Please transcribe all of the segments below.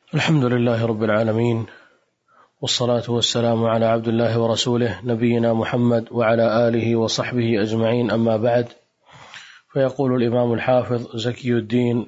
الحمد لله رب العالمين، والصلاة والسلام على عبد الله ورسوله نبينا محمد وعلى آله وصحبه أجمعين، أما بعد. فيقول الإمام الحافظ زكي الدين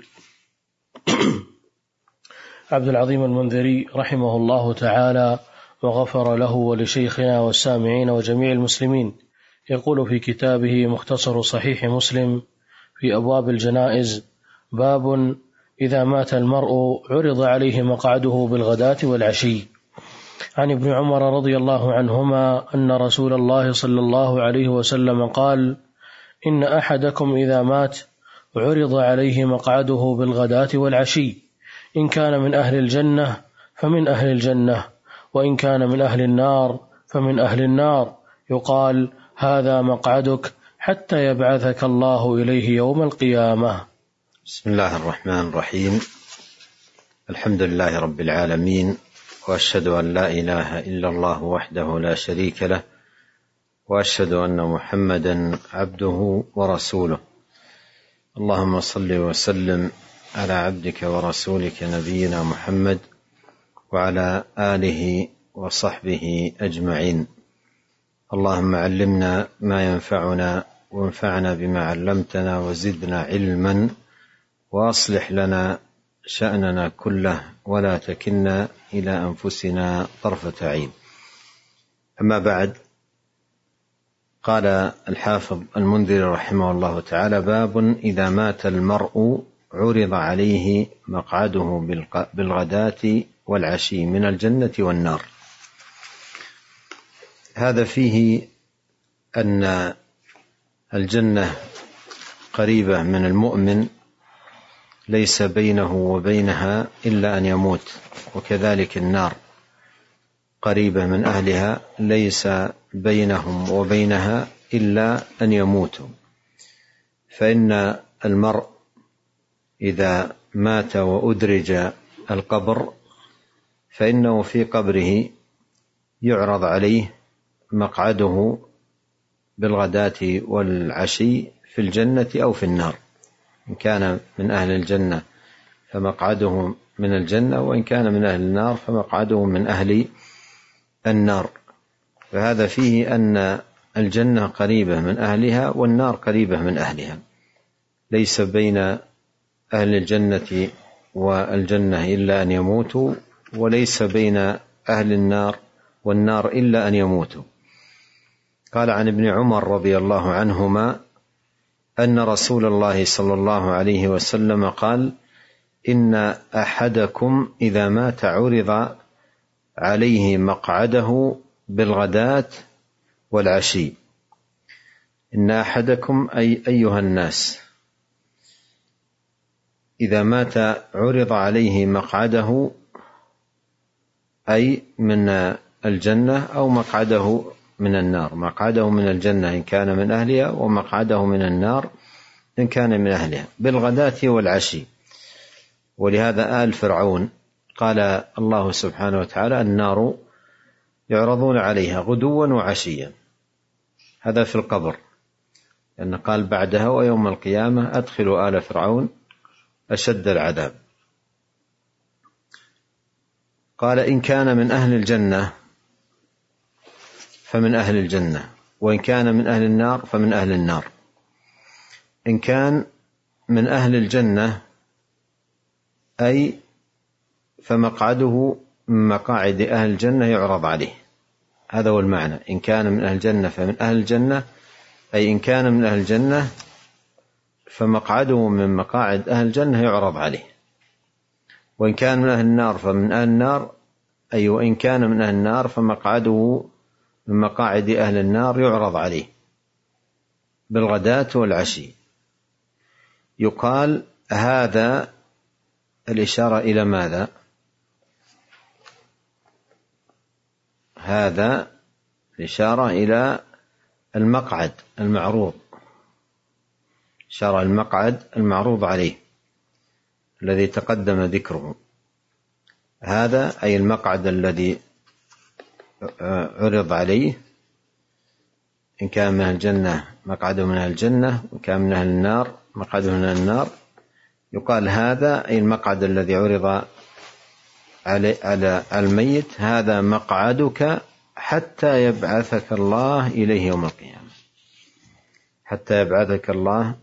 عبد العظيم المنذري رحمه الله تعالى وغفر له ولشيخنا والسامعين وجميع المسلمين، يقول في كتابه مختصر صحيح مسلم في أبواب الجنائز: باب إذا مات المرء عرض عليه مقعده بالغداة والعشي. عن ابن عمر رضي الله عنهما أن رسول الله صلى الله عليه وسلم قال: إن أحدكم إذا مات عرض عليه مقعده بالغداة والعشي، إن كان من أهل الجنة فمن أهل الجنة، وإن كان من أهل النار فمن أهل النار، يقال: هذا مقعدك حتى يبعثك الله إليه يوم القيامة. بسم الله الرحمن الرحيم. الحمد لله رب العالمين، وأشهد أن لا إله إلا الله وحده لا شريك له، وأشهد أن محمدا عبده ورسوله. اللهم صل وسلم على عبدك ورسولك نبينا محمد وعلى آله وصحبه أجمعين. اللهم علمنا ما ينفعنا، وانفعنا بما علمتنا، وزدنا علما، وأصلح لنا شأننا كله، ولا تكلنا إلى أنفسنا طرفة عين. أما بعد، قال الحافظ المنذري رحمه الله تعالى: باب إذا مات المرء عرض عليه مقعده بالغداة والعشي من الجنة والنار. هذا فيه أن الجنة قريبة من المؤمن، ليس بينه وبينها إلا أن يموت، وكذلك النار قريبة من أهلها، ليس بينهم وبينها إلا أن يموتوا. فإن المرء إذا مات وأدرج القبر فإنه في قبره يعرض عليه مقعده بالغداة والعشي في الجنة أو في النار، إن كان من أهل الجنة فمقعده من الجنة، وإن كان من أهل النار فمقعده من أهل النار. فهذا فيه أن الجنة قريبة من أهلها والنار قريبة من أهلها، ليس بين أهل الجنة والجنة إلا أن يموتوا، وليس بين أهل النار والنار إلا أن يموتوا. قال عن ابن عمر رضي الله عنهما أن رسول الله صلى الله عليه وسلم قال: إن أحدكم إذا مات عرض عليه مقعده بالغداة والعشي. إن أحدكم أي أيها الناس إذا مات عرض عليه مقعده، أي من الجنة أو مقعده من النار. مقعده من الجنة إن كان من أهلها، ومقعده من النار إن كان من أهلها، بالغداة والعشي. ولهذا آل فرعون قال الله سبحانه وتعالى: النار يعرضون عليها غدوا وعشيا. هذا في القبر، لأن قال بعدها: ويوم القيامة أدخلوا آل فرعون أشد العذاب. قال: إن كان من أهل الجنة فمن أهل الجنة، وإن كان من أهل النار فمن أهل النار. إن كان من أهل الجنة أي فمقعده من مقاعد أهل الجنة يعرض عليه. هذا هو المعنى: إن كان من أهل الجنة فمن أهل الجنة، أي إن كان من أهل الجنة فمقعده من مقاعد أهل الجنة يعرض عليه. وإن كان من أهل النار فمن أهل النار، أي وإن كان من أهل النار فمقعده من مقاعد أهل النار يعرض عليه بالغداة والعشي. يقال هذا الإشارة إلى ماذا؟ هذا الإشارة إلى المقعد المعروض، إشارة المقعد المعروض عليه الذي تقدم ذكره. هذا أي المقعد الذي عرض عليه، إن كان من أهل الجنة مقعده من أهل الجنة، وإن كان من أهل النار مقعده من أهل النار. يقال هذا أي المقعد الذي عرض على الميت: هذا مقعدك حتى يبعثك الله إليه يوم القيامة. حتى يبعثك الله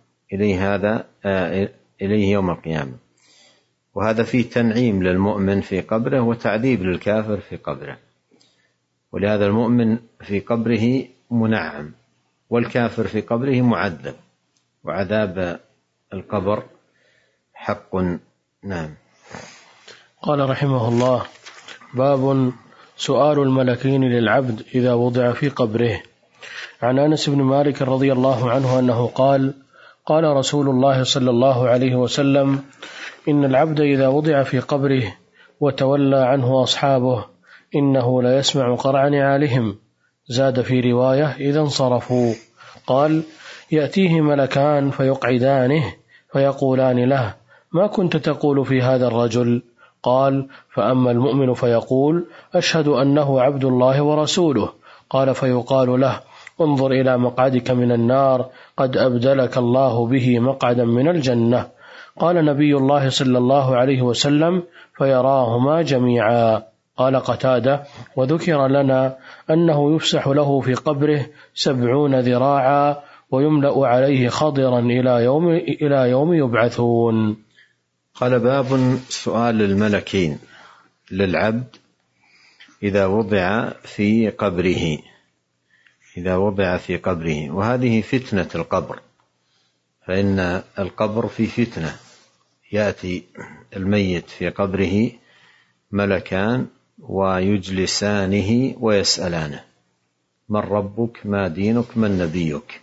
إليه يوم القيامة. وهذا فيه تنعيم للمؤمن في قبره وتعذيب للكافر في قبره. ولهذا المؤمن في قبره منعم، والكافر في قبره معذب، وعذاب القبر حق. نعم. قال رحمه الله: باب سؤال الملكين للعبد إذا وضع في قبره. عن أنس بن مالك رضي الله عنه أنه قال: قال رسول الله صلى الله عليه وسلم: إن العبد إذا وضع في قبره وتولى عنه أصحابه إنه لا يسمع قرع نعالهم. زاد في رواية: إذا انصرفوا. قال: يأتيه ملكان فيقعدانه فيقولان له: ما كنت تقول في هذا الرجل؟ قال: فأما المؤمن فيقول: أشهد أنه عبد الله ورسوله. قال: فيقال له: انظر إلى مقعدك من النار، قد أبدلك الله به مقعدا من الجنة. قال نبي الله صلى الله عليه وسلم: فيراهما جميعا. قال قتادة: وذكر لنا أنه يفسح له في قبره 70 ذراعا ويملأ عليه خضرا إلى يوم يبعثون. قال: باب سؤال الملكين للعبد إذا وضع في قبره. إذا وضع في قبره، وهذه فتنة القبر، فإن القبر في فتنة. يأتي الميت في قبره ملكان ويجلسانه ويسألانه: من ربك؟ ما دينك؟ من نبيك؟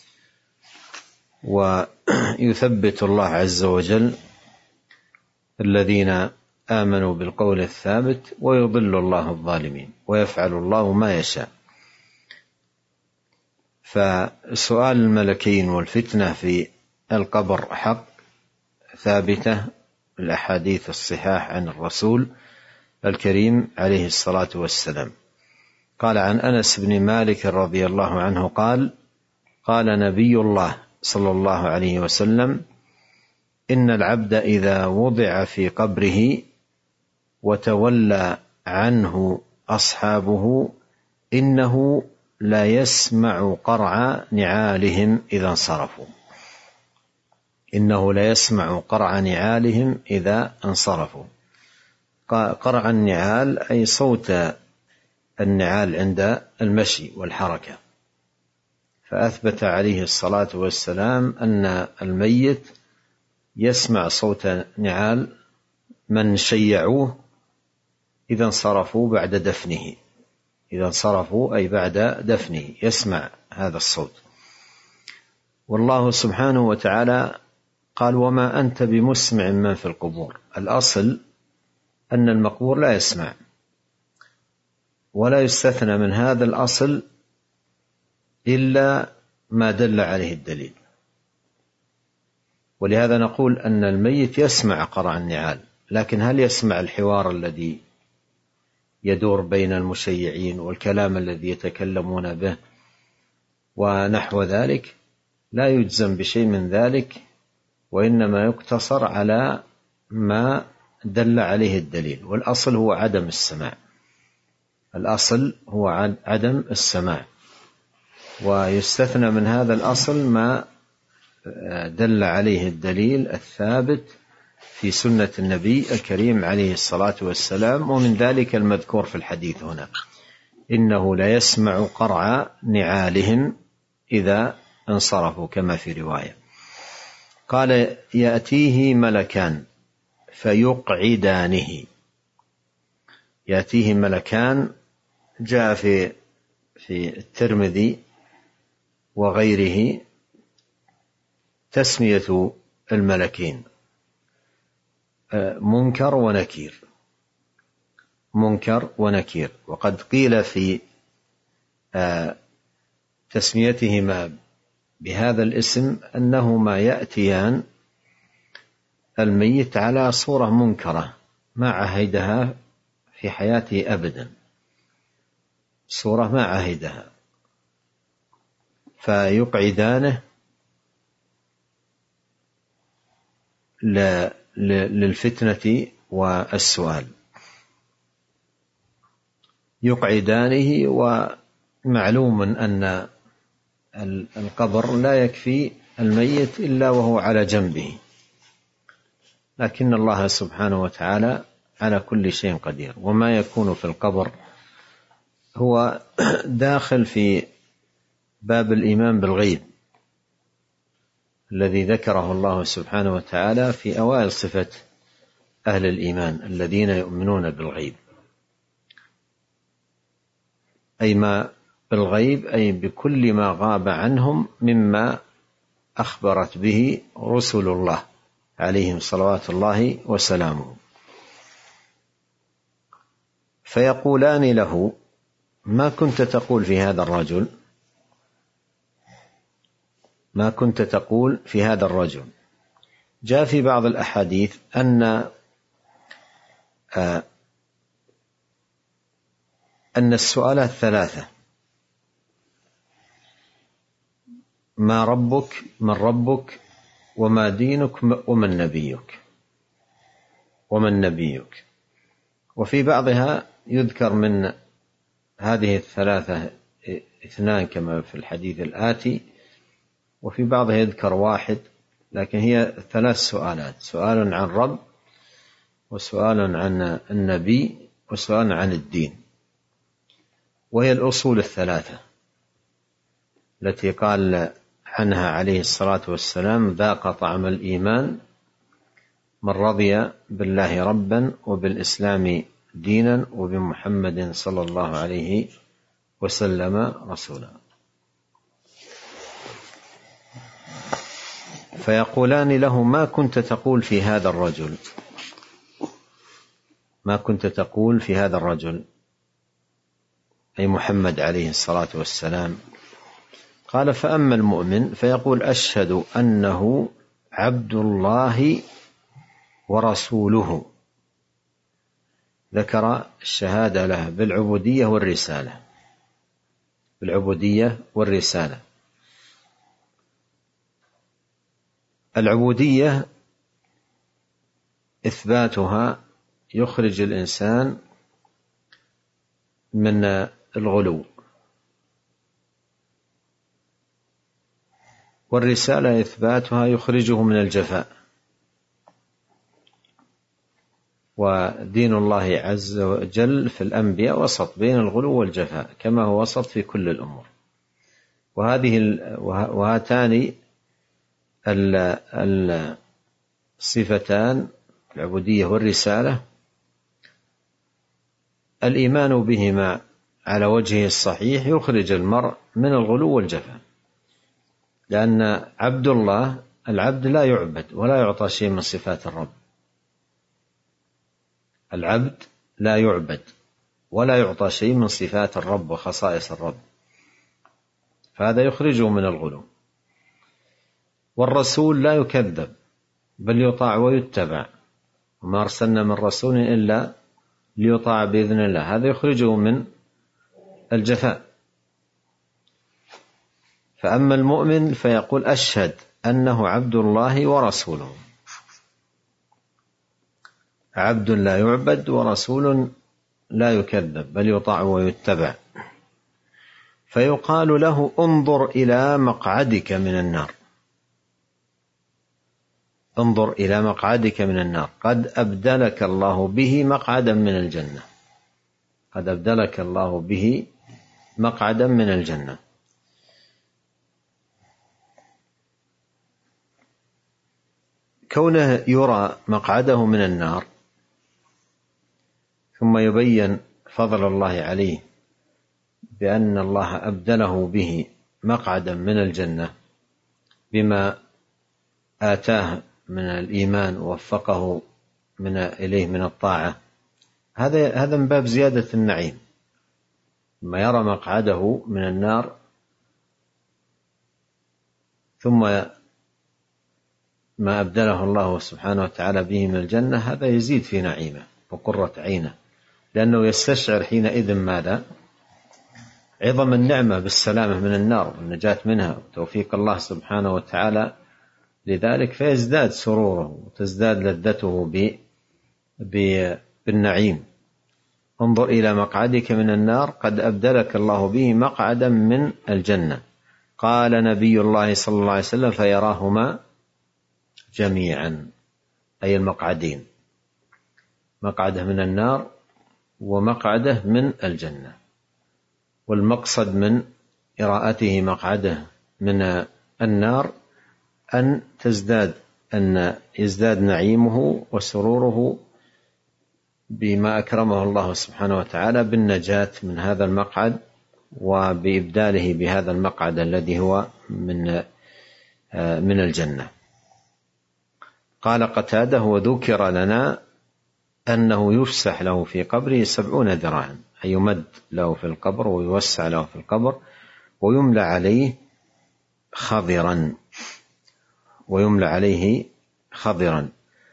ويثبت الله عز وجل الذين آمنوا بالقول الثابت، ويضل الله الظالمين، ويفعل الله ما يشاء. فسؤال الملكين والفتنة في القبر حق، ثابتة الأحاديث الصحاح عن الرسول الكريم عليه الصلاة والسلام. قال عن أنس بن مالك رضي الله عنه قال: قال نبي الله صلى الله عليه وسلم: إن العبد إذا وضع في قبره وتولى عنه أصحابه إنه لا يسمع قرع نعالهم إذا انصرفوا. إنه لا يسمع قرع نعالهم إذا انصرفوا. قرع النعال أي صوت النعال عند المشي والحركة. فأثبت عليه الصلاة والسلام أن الميت يسمع صوت نعال من شيعوه إذا انصرفوا بعد دفنه. إذا انصرفوا أي بعد دفنه يسمع هذا الصوت. والله سبحانه وتعالى قال: وما أنت بمسمع من في القبور. الأصل أن المقبور لا يسمع، ولا يستثنى من هذا الأصل إلا ما دل عليه الدليل. ولهذا نقول أن الميت يسمع قرع النعال، لكن هل يسمع الحوار الذي يدور بين المشيعين والكلام الذي يتكلمون به ونحو ذلك؟ لا يجزم بشيء من ذلك، وإنما يقتصر على ما دل عليه الدليل. والأصل هو عدم السماع. الأصل هو عدم السماع، ويستثنى من هذا الأصل ما دل عليه الدليل الثابت في سنة النبي الكريم عليه الصلاة والسلام. ومن ذلك المذكور في الحديث هنا: إنه لا يسمع قرع نعالهم إذا انصرفوا، كما في رواية. قال: يأتيه ملكان فيقعدانه. يأتيه ملكان، جاء في الترمذي وغيره تسمية الملكين منكر ونكير. منكر ونكير. وقد قيل في تسميتهما بهذا الاسم أنهما يأتيان الميت على صورة منكرة ما عهدها في حياته أبدا، صورة ما عهدها، فيقعدانه للفتنة والسؤال. يقعدانه. ومعلوم أن القبر لا يكفي الميت إلا وهو على جنبه، لكن الله سبحانه وتعالى على كل شيء قدير. وما يكون في القبر هو داخل في باب الإيمان بالغيب الذي ذكره الله سبحانه وتعالى في أوائل صفة أهل الإيمان الذين يؤمنون بالغيب، أي ما بالغيب أي بكل ما غاب عنهم مما أخبرت به رسل الله عليهم صلوات الله وسلامه. فيقولان له: ما كنت تقول في هذا الرجل؟ ما كنت تقول في هذا الرجل؟ جاء في بعض الأحاديث أن السؤالات ثلاثة: ما ربك، من ربك، وما دينك، ومن نبيك. ومن نبيك. وفي بعضها يذكر من هذه الثلاثة 2 كما في الحديث الآتي، وفي بعضها يذكر 1، لكن هي 3 سؤالات: سؤال عن رب، وسؤال عن النبي، وسؤال عن الدين. وهي الأصول 3 التي قال عنها عليه الصلاة والسلام: ذاق طعم الإيمان من رضي بالله ربا وبالإسلام دينا وبمحمد صلى الله عليه وسلم رسولا. فيقولان له: ما كنت تقول في هذا الرجل؟ ما كنت تقول في هذا الرجل، أي محمد عليه الصلاة والسلام؟ قال: فأما المؤمن فيقول: أشهد أنه عبد الله ورسوله. ذكر الشهادة له بالعبودية والرسالة. بالعبودية والرسالة. العبودية إثباتها يخرج الإنسان من الغلو، والرسالة إثباتها يخرجه من الجفاء. ودين الله عز وجل في الأنبياء وسط بين الغلو والجفاء، كما هو وسط في كل الأمور. وهاتان الصفتان العبودية والرسالة الإيمان بهما على وجهه الصحيح يخرج المرء من الغلو والجفاء، لأن عبد الله العبد لا يعبد ولا يعطى شيء من صفات الرب. العبد لا يعبد ولا يعطى شيء من صفات الرب وخصائص الرب، فهذا يخرجه من الغلو. والرسول لا يكذب بل يطاع ويتبع، وما أرسلنا من رسول إلا ليطاع بإذن الله، هذا يخرجه من الجفاء. فأما المؤمن فيقول: أشهد أنه عبد الله ورسوله. عبد لا يعبد ورسول لا يكذب بل يطاع ويتبع. فيقال له: انظر إلى مقعدك من النار. انظر إلى مقعدك من النار، قد أبدلك الله به مقعدا من الجنة. قد أبدلك الله به مقعدا من الجنة. كونه يرى مقعده من النار ثم يبين فضل الله عليه بأن الله أبدله به مقعدا من الجنة بما آتاه من الإيمان ووفقه إليه من الطاعة، هذا من باب زيادة النعيم. ما يرى مقعده من النار ثم ما أبدله الله سبحانه وتعالى به من الجنة، هذا يزيد في نعيمه وقرة عينه، لأنه يستشعر حينئذ ماذا؟ عظم النعمة بالسلامة من النار والنجاة منها وتوفيق الله سبحانه وتعالى لذلك، فيزداد سروره وتزداد لذته بالنعيم. انظر إلى مقعدك من النار قد أبدلك الله به مقعدا من الجنة. قال نبي الله صلى الله عليه وسلم فيراهما جميعا، أي المقعدين، مقعده من النار ومقعده من الجنة. والمقصد من إراءته مقعده من النار أن يزداد نعيمه وسروره بما أكرمه الله سبحانه وتعالى بالنجاة من هذا المقعد وبإبداله بهذا المقعد الذي هو من الجنة. قال قتادة: وذكر لنا أنه يفسح له في قبره 70 ذراعا، أي يمد له في القبر ويوسع له في القبر ويملى عليه خضرا،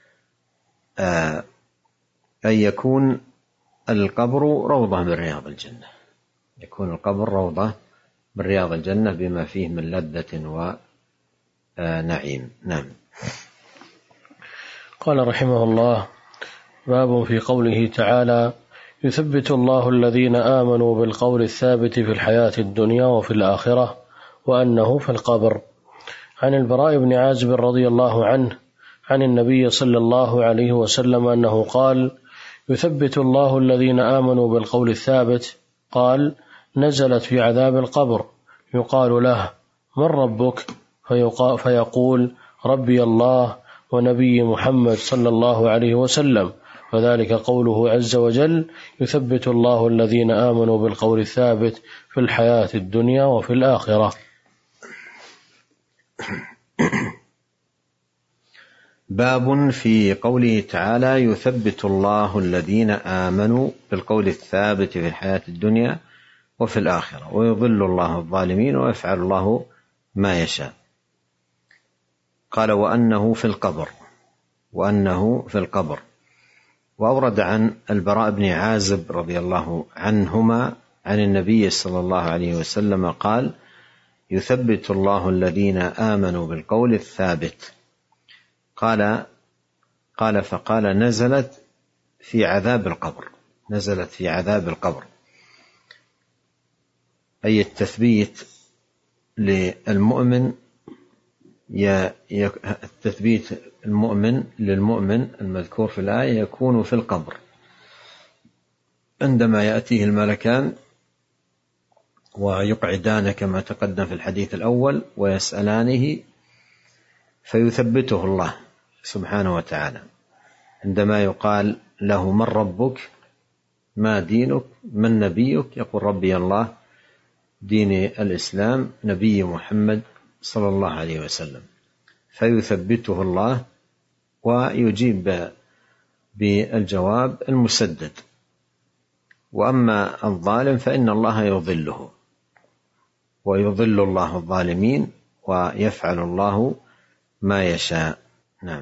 أي يكون القبر روضة من رياض الجنة، يكون القبر روضة من رياض الجنة بما فيه من لذة ونعيم. نعم. قال رحمه الله: باب في قوله تعالى: يثبت الله الذين آمنوا بالقول الثابت في الحياة الدنيا وفي الآخرة وأنه في القبر. عن البراء بن عازب رضي الله عنه عن النبي صلى الله عليه وسلم أنه قال: يثبت الله الذين آمنوا بالقول الثابت. قال: نزلت في عذاب القبر، يقال له: من ربك؟ فيقول: ربي الله ونبي محمد صلى الله عليه وسلم. وذلك قوله عز وجل: يثبت الله الذين آمنوا بالقول الثابت في الحياة الدنيا وفي الآخرة. باب في قوله تعالى: يثبت الله الذين آمنوا بالقول الثابت في الحياة الدنيا وفي الآخرة ويضل الله الظالمين ويفعل الله ما يشاء. قال: وأنه في القبر. وأورد عن البراء بن عازب رضي الله عنهما عن النبي صلى الله عليه وسلم قال: يثبت الله الذين آمنوا بالقول الثابت. فقال: نزلت في عذاب القبر، أي التثبيت للمؤمن، التثبيت للمؤمن المذكور في الآية يكون في القبر عندما يأتيه الملكان ويقعدان كما تقدم في الحديث الأول ويسألانه، فيثبته الله سبحانه وتعالى عندما يقال له: من ربك؟ ما دينك؟ من نبيك؟ يقول: ربي الله، دين الإسلام، نبي محمد صلى الله عليه وسلم. فيثبته الله ويجيب بالجواب المسدد. وأما الظالم فإن الله يضله، ويضل الله الظالمين ويفعل الله ما يشاء. نعم.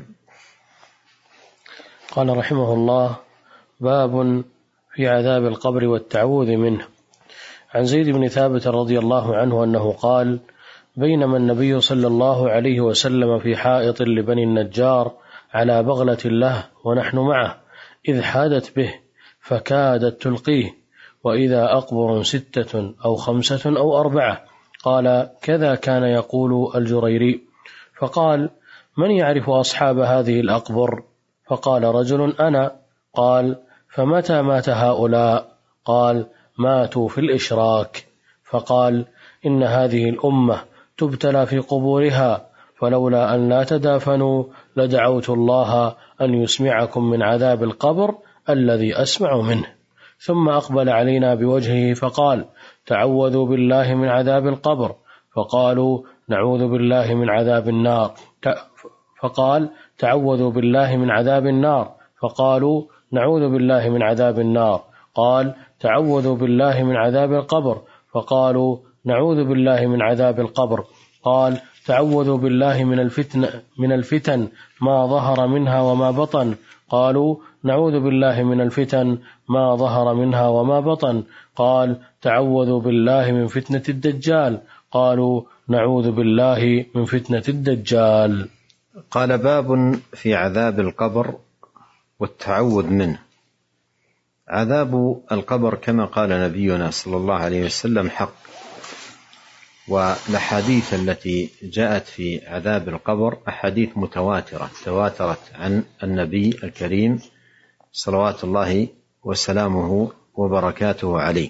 قال رحمه الله: باب في عذاب القبر والتعوذ منه. عن زيد بن ثابت رضي الله عنه أنه قال: بينما النبي صلى الله عليه وسلم في حائط لبني النجار على بغلة له ونحن معه، إذ حادت به فكادت تلقيه، وإذا أقبر 6 أو 5 أو 4. قال: كذا كان يقول الجريري. فقال: من يعرف أصحاب هذه الأقبر؟ فقال رجل: أنا. قال: فمتى مات هؤلاء؟ قال: ماتوا في الإشراك. فقال: إن هذه الأمة تبتلى في قبورها، فلولا أن لا تدافنوا لدعوت الله أن يسمعكم من عذاب القبر الذي أسمع منه. ثم أقبل علينا بوجهه فقال: تعوذوا بالله من عذاب القبر. فقالوا: نعوذ بالله من عذاب النار. فقال: تعوذوا بالله من عذاب النار. فقالوا: نعوذ بالله من عذاب النار. قال: تعوذوا بالله من عذاب القبر. فقالوا: نعوذ بالله من عذاب القبر. قال: تعوذوا بالله من الفتن ما ظهر منها وما بطن. قالوا: نعوذ بالله من الفتن ما ظهر منها وما بطن. قال: تعوذوا بالله من فتنة الدجال. قالوا: نعوذ بالله من فتنة الدجال. قال: باب في عذاب القبر والتعوذ منه. عذاب القبر كما قال نبينا صلى الله عليه وسلم حق، والأحاديث التي جاءت في عذاب القبر أحاديث متواترة تواترت عن النبي الكريم صلوات الله وسلامه وبركاته عليه،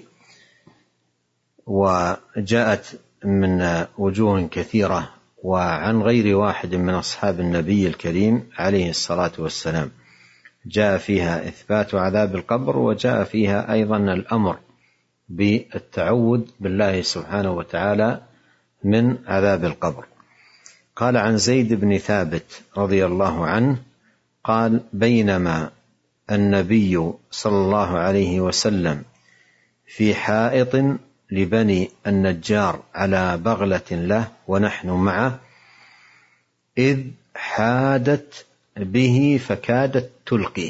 وجاءت من وجوه كثيرة وعن غير واحد من أصحاب النبي الكريم عليه الصلاة والسلام، جاء فيها إثبات عذاب القبر، وجاء فيها أيضا الأمر بالتعوذ بالله سبحانه وتعالى من عذاب القبر. قال عن زيد بن ثابت رضي الله عنه قال: بينما النبي صلى الله عليه وسلم في حائط لبني النجار على بغلة له ونحن معه، إذ حادت به فكادت تلقيه.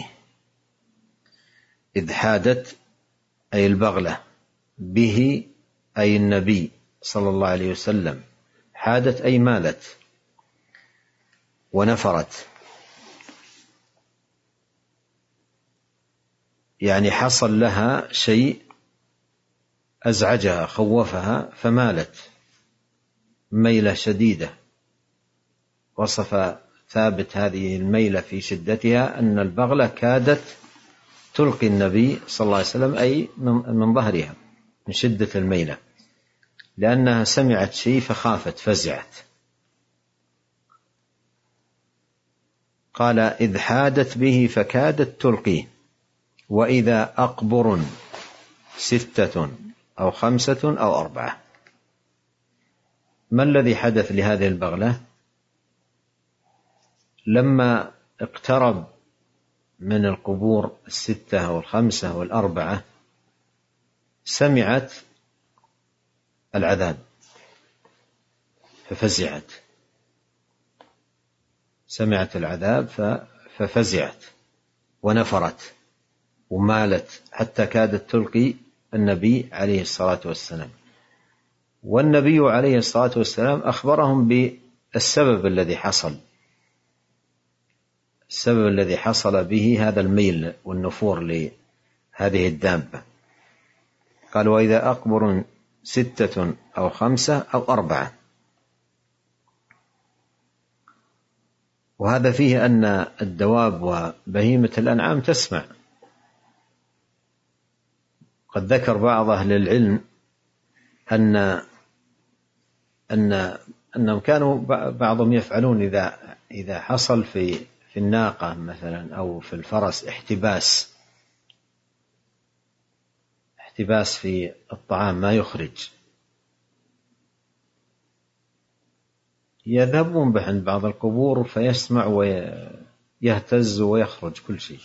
إذ حادت أي البغلة، به أي النبي صلى الله عليه وسلم، حادت أي مالت ونفرت، يعني حصل لها شيء أزعجها خوفها فمالت ميلة شديدة. وصف ثابت هذه الميلة في شدتها أن البغلة كادت تلقي النبي صلى الله عليه وسلم، أي من ظهرها من شدة الميلة، لأنها سمعت شيء فخافت فزعت. قال: إذ حادت به فكادت تلقيه، وإذا أقبر 6 أو 5 أو 4. ما الذي حدث لهذه البغلة؟ لما اقترب من القبور 6 أو 5 أو 4 سمعت العذاب ففزعت، سمعت العذاب ففزعت ونفرت ومالت حتى كادت تلقي النبي عليه الصلاة والسلام. والنبي عليه الصلاة والسلام أخبرهم بالسبب الذي حصل، السبب الذي حصل به هذا الميل والنفور لهذه الدابة. قال: وإذا أقبر 6 أو 5 أو 4. وهذا فيه أن الدواب وبهيمة الأنعام تسمع. قد ذكر بعض أهل العلم أنهم كانوا بعضهم يفعلون إذا حصل في الناقة مثلا أو في الفرس احتباس في الطعام ما يخرج، يذهبون به عند بعض القبور فيسمع ويهتز ويخرج كل شيء.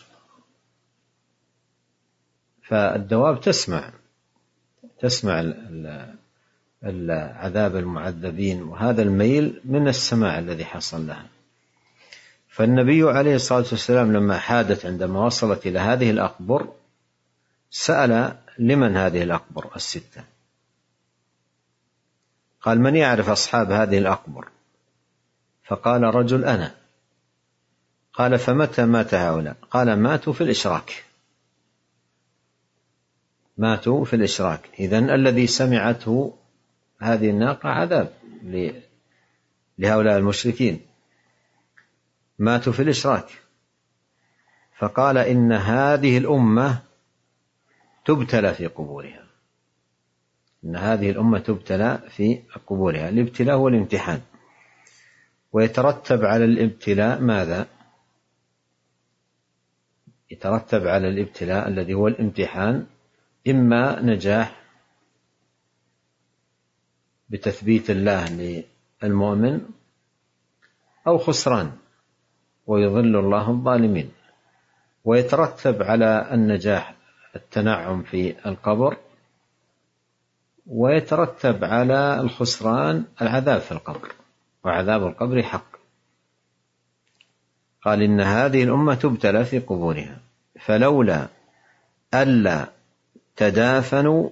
فالدواب تسمع العذاب المعذبين، وهذا الميل من السماع الذي حصل لها. فالنبي عليه الصلاة والسلام لما حادت عندما وصلت إلى هذه الأقبر سأل: لمن هذه الأقبر 6؟ قال: من يعرف أصحاب هذه الأقبر؟ فقال رجل: أنا. قال: فمتى مات هؤلاء؟ قال: ماتوا في الإشراك. ماتوا في الإشراك. إذن الذي سمعته هذه الناقة عذاب لهؤلاء المشركين، ماتوا في الإشراك. فقال: إن هذه الأمة تبتلى في قبورها، إن هذه الأمة تبتلى في قبورها. الابتلاء هو الامتحان، ويترتب على الابتلاء ماذا؟ يترتب على الابتلاء الذي هو الامتحان إما نجاح بتثبيت الله للمؤمن، أو خسران ويضل الله الظالمين. ويترتب على النجاح التنعم في القبر، ويترتب على الخسران العذاب في القبر، وعذاب القبر حق. قال: إن هذه الأمة تبتلى في قبورها، فلولا ألا تدافنوا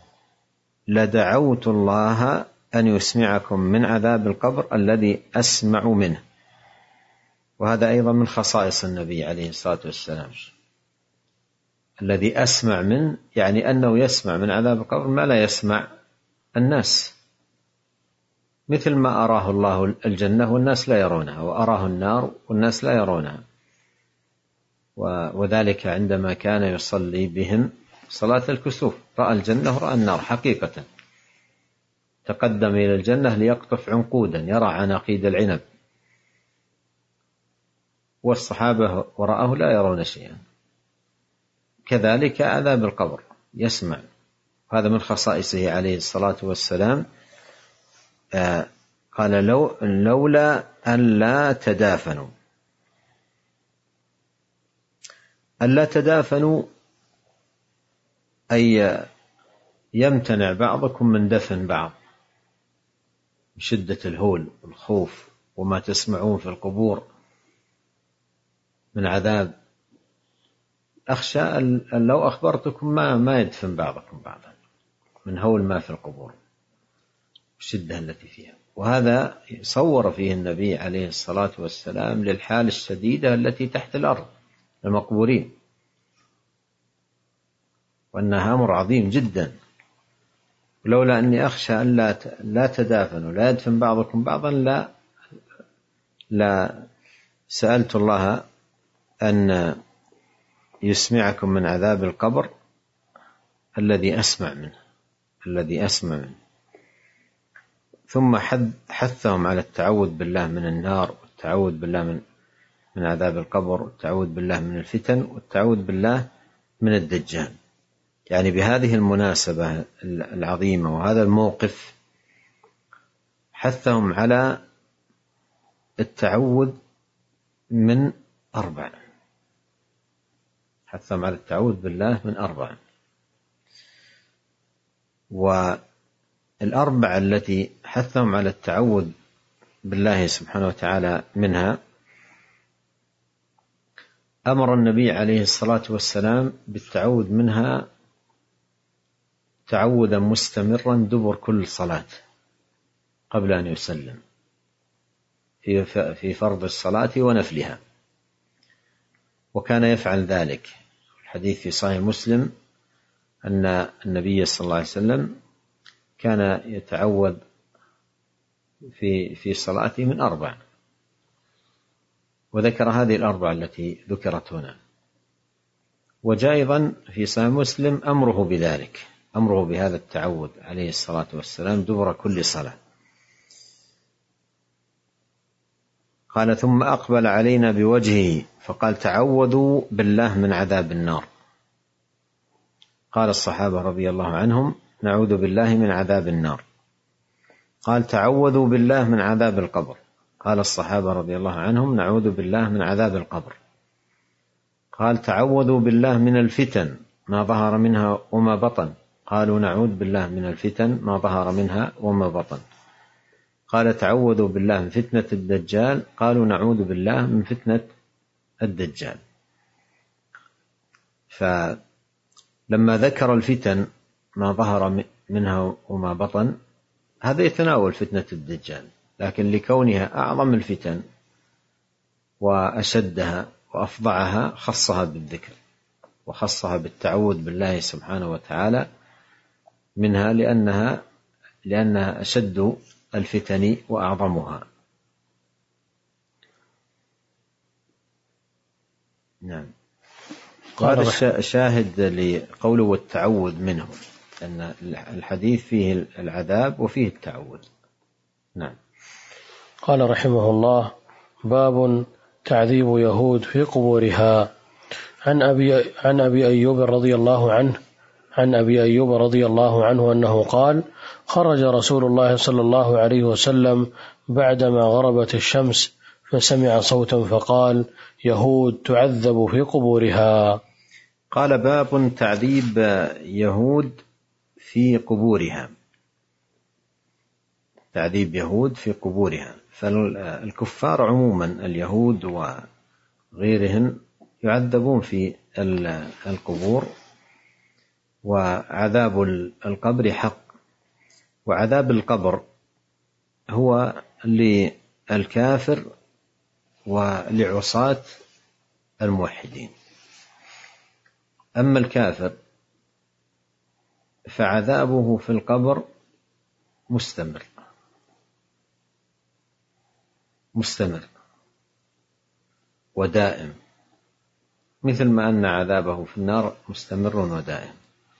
لدعوت الله أن يسمعكم من عذاب القبر الذي أسمع منه. وهذا أيضا من خصائص النبي عليه الصلاة والسلام، الذي أسمع منه يعني أنه يسمع من عذاب القبر ما لا يسمع الناس، مثل ما أراه الله الجنة والناس لا يرونها، وأراه النار والناس لا يرونها. وذلك عندما كان يصلي بهم صلاة الكسوف رأى الجنة ورأى النار حقيقة، تقدم إلى الجنة ليقطف عنقودا يرى عناقيد العنب، والصحابة وراءه لا يرون شيئا. كذلك عذاب القبر يسمع، هذا من خصائصه عليه الصلاة والسلام. قال لولا أن لا تدافنوا. ألا تدافنوا أي يمتنع بعضكم من دفن بعض بشدة الهول والخوف وما تسمعون في القبور من عذاب. أخشى أن لو أخبرتكم ما يدفن بعضكم بعضا من هول ما في القبور الشدة التي فيها. وهذا صور فيه النبي عليه الصلاة والسلام للحال الشديدة التي تحت الأرض المقبورين، وأنها أمر عظيم جدا. ولولا أني أخشى أن لا تدافنوا لا يدفن بعضكم بعضا لا سألت الله أن يسمعكم من عذاب القبر الذي أسمع منه. ثم حثهم على التعوذ بالله من النار، والتعوذ بالله من عذاب القبر، والتعوذ بالله من الفتن، والتعوذ بالله من الدجال. يعني بهذه المناسبة العظيمة وهذا الموقف حثهم على التعوذ من 4، حثهم على التعوذ بالله من 4. والأربع التي حثهم على التعوذ بالله سبحانه وتعالى منها، أمر النبي عليه الصلاة والسلام بالتعوذ منها تعوذا مستمرا دبر كل صلاة قبل أن يسلم في فرض الصلاة ونفلها، وكان يفعل ذلك. الحديث في صحيح مسلم أن النبي صلى الله عليه وسلم كان يتعوذ في صلاته من 4، وذكر هذه ال4 التي ذكرت هنا. وجاء أيضا في صحيح مسلم أمره بذلك، أمره بهذا التعوذ عليه الصلاة والسلام دبر كل صلاة. قال ثم أقبل علينا بوجهه فقال تعوذوا بالله من عذاب النار. قال الصحابة رضي الله عنهم نعوذ بالله من عذاب النار. قال تعوذوا بالله من عذاب القبر. قال الصحابة رضي الله عنهم نعوذ بالله من عذاب القبر. قال تعوذوا بالله من الفتن ما ظهر منها وما بطن. قالوا نعوذ بالله من الفتن ما ظهر منها وما بطن. قال تعوذوا بالله من فتنة الدجال. قالوا نعوذ بالله من فتنة الدجال. فلما ذكر الفتن ما ظهر منها وما بطن هذا يتناول فتنة الدجال، لكن لكونها أعظم الفتن وأشدها وأفظعها خصها بالذكر وخصها بالتعوذ بالله سبحانه وتعالى منها لأنها أشد الفتن وأعظمها. نعم. قال الشاهد لقوله والتعوذ منه أن الحديث فيه العذاب وفيه التعوذ. نعم. قال رحمه الله باب تعذيب يهود في قبورها. عن أبي أيوب رضي الله عنه أنه قال خرج رسول الله صلى الله عليه وسلم بعدما غربت الشمس فسمع صوتا فقال يهود تعذب في قبورها. قال باب تعذيب يهود في قبورها. تعذيب يهود في قبورها. فالكفار عموما اليهود وغيرهم يعذبون في القبور، وعذاب القبر حق. وعذاب القبر هو للكافر ولعصاة الموحدين. أما الكافر فعذابه في القبر مستمر ودائم، مثل ما أن عذابه في النار مستمر ودائم،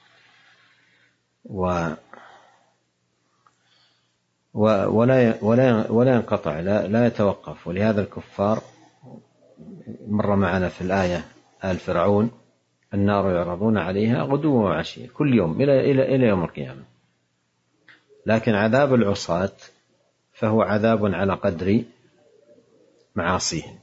ولا ينقطع، لا يتوقف. ولهذا الكفار مر معنا في الآية آل فرعون النار يعرضون عليها غدوا وعشيا كل يوم إلى يوم القيامة. لكن عذاب العصاة فهو عذاب على قدر معاصيهم،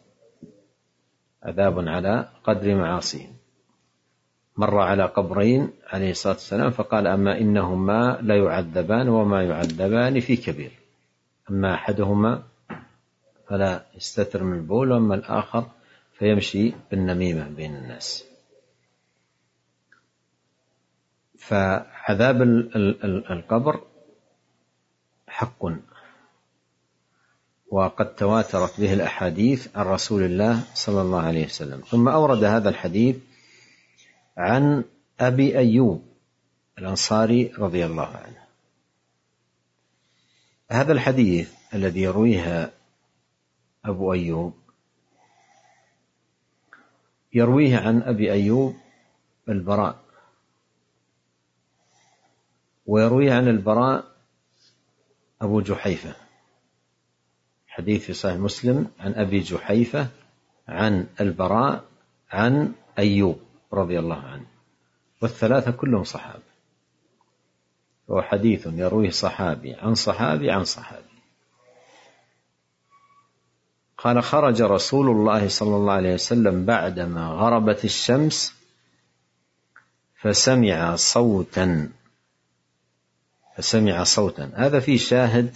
مر على قبرين عليه الصلاة والسلام فقال: أما إنهما لا يعذبان وما يعذبان في كبير، أما أحدهما فلا يستتر من البول، وأما الآخر فيمشي بالنميمة بين الناس. فعذاب القبر حق، وقد تواترت به الأحاديث عن رسول الله صلى الله عليه وسلم. ثم أورد هذا الحديث عن أبي أيوب الأنصاري رضي الله عنه. هذا الحديث الذي يرويه أبو أيوب يرويه عن أبي أيوب البراء، ويرويه عن البراء أبو جحيفة. حديث في صحيح مسلم عن أبي جحيفة عن البراء عن أيوب رضي الله عنه، والثلاثة كلهم صحابة، وهو حديث يرويه صحابي عن صحابي عن صحابي. قال: خرج رسول الله صلى الله عليه وسلم بعدما غربت الشمس فسمع صوتا. هذا فيه شاهد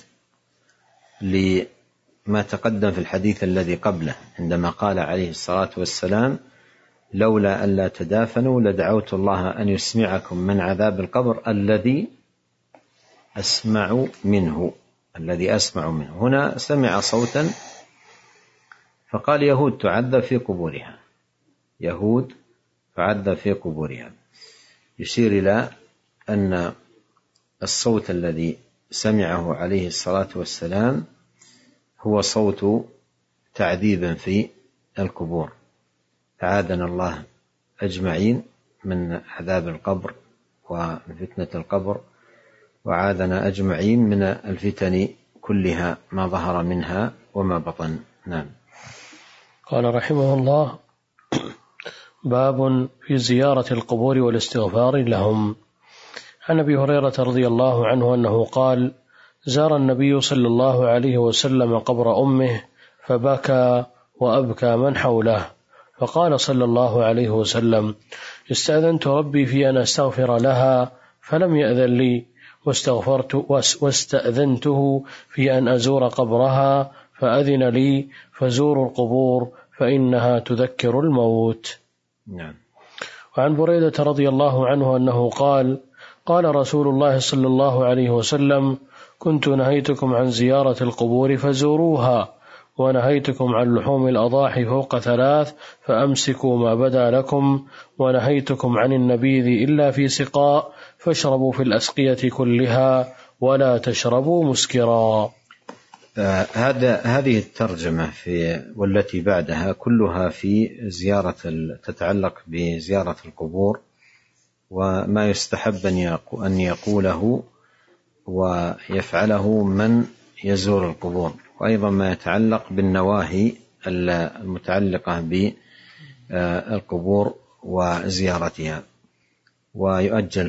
لما تقدم في الحديث الذي قبله، عندما قال عليه الصلاة والسلام: لولا ألا تدافنوا لدعوت الله أن يسمعكم من عذاب القبر الذي أسمع منه. هنا سمع صوتا فقال: يهود تعذب في قبورها، يشير إلى أن الصوت الذي سمعه عليه الصلاة والسلام هو صوت تعذيب في القبور. أعاذنا الله أجمعين من عذاب القبر ومن فتنة القبر، وعاذنا أجمعين من الفتن كلها ما ظهر منها وما بطن. نعم. قال رحمه الله: باب في زيارة القبور والاستغفار لهم. عن أبي هريرة رضي الله عنه أنه قال: زار النبي صلى الله عليه وسلم قبر أمه فبكى وأبكى من حوله، فقال صلى الله عليه وسلم: استأذنت ربي في أن أستغفر لها فلم يأذن لي، واستأذنته في أن أزور قبرها فأذن لي، فزوروا القبور فإنها تذكر الموت. نعم. وعن بريدة رضي الله عنه أنه قال: قال رسول الله صلى الله عليه وسلم: كنت نهيتكم عن زيارة القبور فزوروها، ونهيتكم عن لحوم الأضاحي فوق 3 فأمسكوا ما بدا لكم، ونهيتكم عن النبيذ إلا في سقاء فاشربوا في الأسقية كلها ولا تشربوا مسكرا. هذه الترجمة والتي بعدها كلها في تتعلق بزيارة القبور، وما يستحب أن يقوله ويفعله من يزور القبور، وأيضا ما يتعلق بالنواهي المتعلقة بالقبور وزيارتها. ويؤجل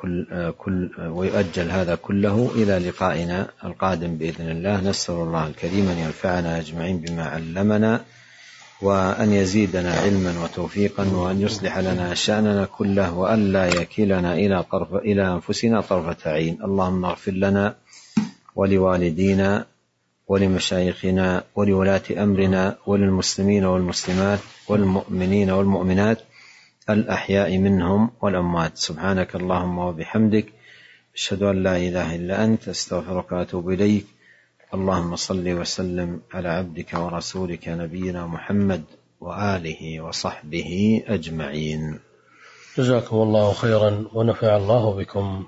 هذا كله إلى لقائنا القادم بإذن الله. نسأل الله الكريم أن ينفعنا أجمعين بما علمنا، وأن يزيدنا علما وتوفيقا، وأن يصلح لنا شأننا كله، وأن لا يكلنا إلى أنفسنا طرفة عين. اللهم اغفر لنا ولوالدينا ولمشايخنا ولولاة أمرنا وللمسلمين والمسلمات والمؤمنين والمؤمنات الأحياء منهم والأموات. سبحانك اللهم وبحمدك، أشهد أن لا إله إلا أنت، أستغفرك وأتوب إليك. اللهم صل وسلم على عبدك ورسولك نبينا محمد وآله وصحبه أجمعين. جزاكم الله خيرا ونفع الله بكم.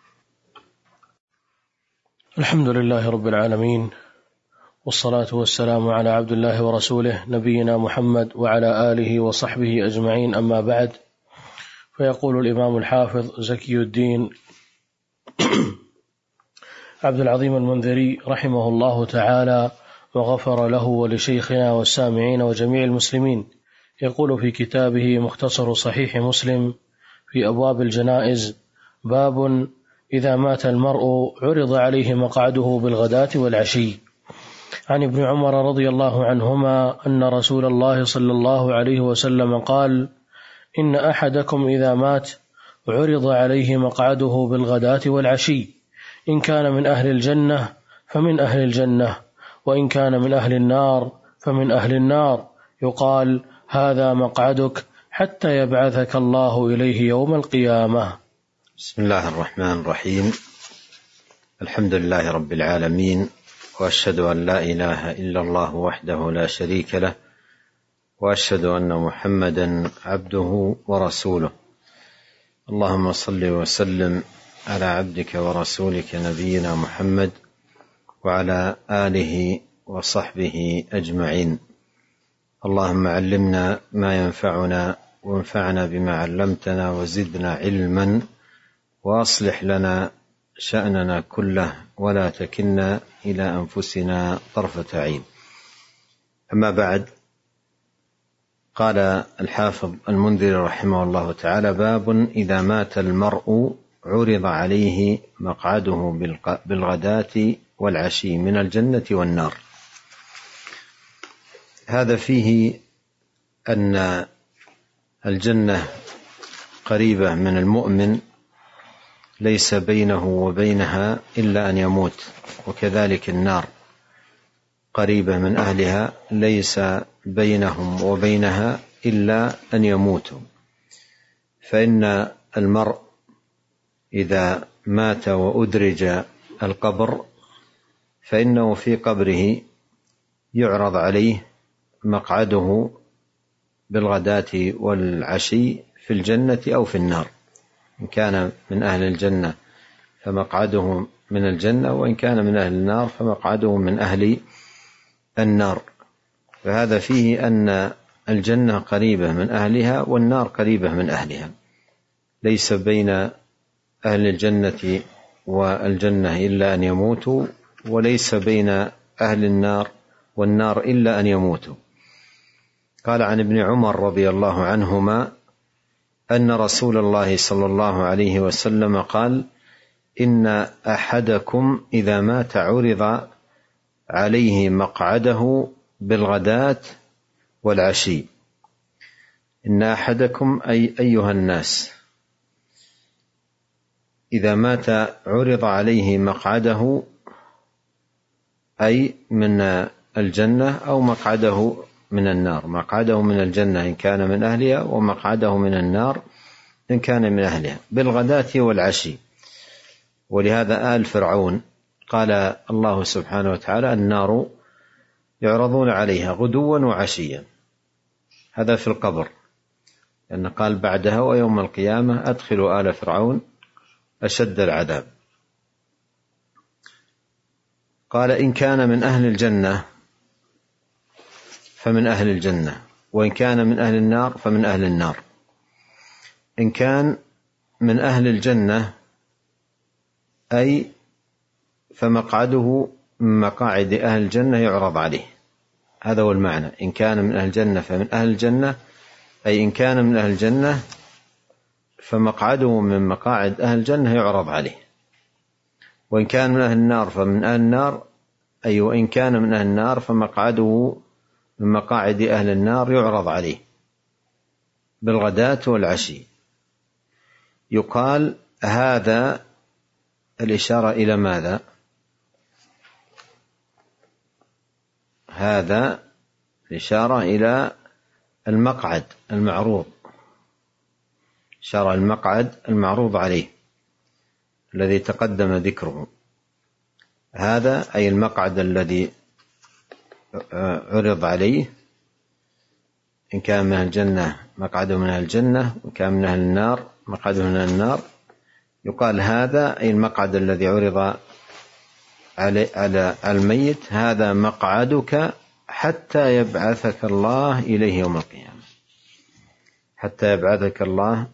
الحمد لله رب العالمين، والصلاة والسلام على عبد الله ورسوله نبينا محمد وعلى آله وصحبه أجمعين، أما بعد. فيقول الإمام الحافظ زكي الدين عبد العظيم المنذري رحمه الله تعالى وغفر له ولشيخنا والسامعين وجميع المسلمين، يقول في كتابه مختصر صحيح مسلم في أبواب الجنائز: باب إذا مات المرء عرض عليه مقعده بالغداة والعشي. عن ابن عمر رضي الله عنهما أن رسول الله صلى الله عليه وسلم قال: إن أحدكم إذا مات عرض عليه مقعده بالغداة والعشي، إن كان من أهل الجنة فمن أهل الجنة، وإن كان من أهل النار فمن أهل النار، يقال: هذا مقعدك حتى يبعثك الله إليه يوم القيامة. بسم الله الرحمن الرحيم. الحمد لله رب العالمين، وأشهد أن لا إله إلا الله وحده لا شريك له، وأشهد أن محمدا عبده ورسوله. اللهم صل وسلم على عبدك ورسولك نبينا محمد وعلى آله وصحبه أجمعين. اللهم علمنا ما ينفعنا وانفعنا بما علمتنا وزدنا علما، وأصلح لنا شأننا كله ولا تكلنا إلى أنفسنا طرفة عين. أما بعد، قال الحافظ المنذري رحمه الله تعالى: باب إذا مات المرء عرض عليه مقعده بالغداة والعشي من الجنة والنار. هذا فيه أن الجنة قريبة من المؤمن، ليس بينه وبينها إلا أن يموت، وكذلك النار قريبة من أهلها، ليس بينهم وبينها إلا أن يموتوا. فإن المرء إذا مات وأدرج القبر فإنه في قبره يعرض عليه مقعده بالغداة والعشي في الجنة أو في النار. إن كان من أهل الجنة فمقعده من الجنة، وإن كان من أهل النار فمقعده من أهل النار. فهذا فيه أن الجنة قريبة من أهلها والنار قريبة من أهلها، ليس بين أهل الجنة والجنة إلا أن يموتوا، وليس بين أهل النار والنار إلا أن يموتوا. قال عن ابن عمر رضي الله عنهما أن رسول الله صلى الله عليه وسلم قال: إن أحدكم إذا مات عرض عليه مقعده بالغداة والعشي. إن أحدكم أي أيها الناس إذا مات عرض عليه مقعده، أي من الجنة أو مقعده من النار. مقعده من الجنة إن كان من أهلها، ومقعده من النار إن كان من أهلها، بالغداة والعشي. ولهذا آل فرعون قال الله سبحانه وتعالى: النار يعرضون عليها غدوا وعشيا. هذا في القبر، لأن قال بعدها: ويوم القيامة أدخلوا آل فرعون أشد العذاب. قال: إن كان من أهل الجنة فمن أهل الجنة، وإن كان من أهل النار فمن أهل النار. إن كان من أهل الجنة أي فمقعده من مقاعد أهل الجنة يعرض عليه. هذا هو المعنى. إن كان من أهل الجنة فمن أهل الجنة، أي إن كان من أهل الجنة فمقعده من مقاعد أهل الجنة يعرض عليه. وإن كان من أهل النار فمن أهل النار، أي وإن كان من أهل النار فمقعده من مقاعد أهل النار يعرض عليه بالغداة والعشي. يقال هذا الإشارة إلى ماذا؟ هذا الإشارة إلى المقعد المعروض، إشارة المقعد المعروض عليه الذي تقدم ذكره. هذا أي المقعد الذي عرض عليه إن كان من الجنة مقعده من الجنة، وإن كان من أهل النار مقعده من النار. يقال هذا أي المقعد الذي عرض على الميت، هذا مقعدك حتى يبعثك الله إليه يوم القيامة، حتى يبعثك الله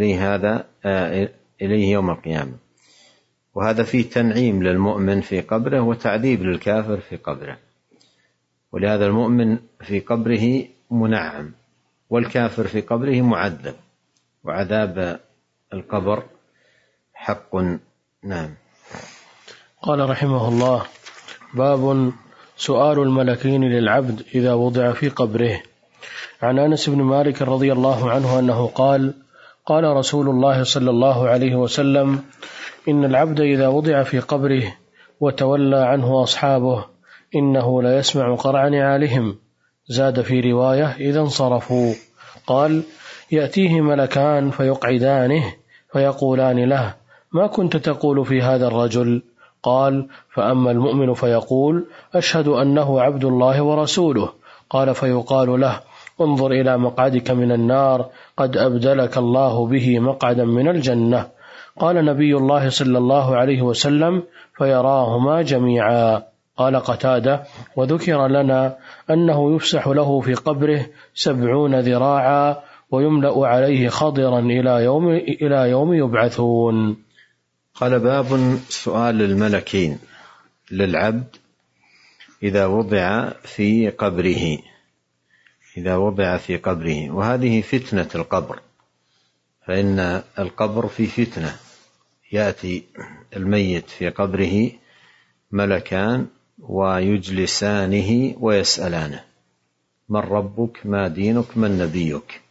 إليه يوم القيامة. وهذا فيه تنعيم للمؤمن في قبره وتعذيب للكافر في قبره، ولهذا المؤمن في قبره منعم والكافر في قبره معذب، وعذاب القبر حق. نعم. قال رحمه الله: باب سؤال الملكين للعبد إذا وضع في قبره. عن أنس بن مالك رضي الله عنه أنه قال: قال رسول الله صلى الله عليه وسلم: إن العبد إذا وضع في قبره وتولى عنه أصحابه إنه لا يسمع قرع نعالهم. زاد في رواية: إذا انصرفوا. قال: يأتيه ملكان فيقعدانه فيقولان له: ما كنت تقول في هذا الرجل؟ قال: فأما المؤمن فيقول: أشهد أنه عبد الله ورسوله. قال: فيقال له: انظر إلى مقعدك من النار، قد أبدلك الله به مقعدا من الجنة. قال نبي الله صلى الله عليه وسلم: فيراهما جميعا. قال قتادة: وذكر لنا أنه يفسح له في قبره 70 ذراعا ويملأ عليه خضرا إلى يوم يبعثون. قال: باب سؤال الملكين للعبد إذا وضع في قبره، إذا وضع في قبره. وهذه فتنة القبر، فإن القبر في فتنة، يأتي الميت في قبره ملكان ويجلسانه ويسألانه: من ربك؟ ما دينك؟ من نبيك؟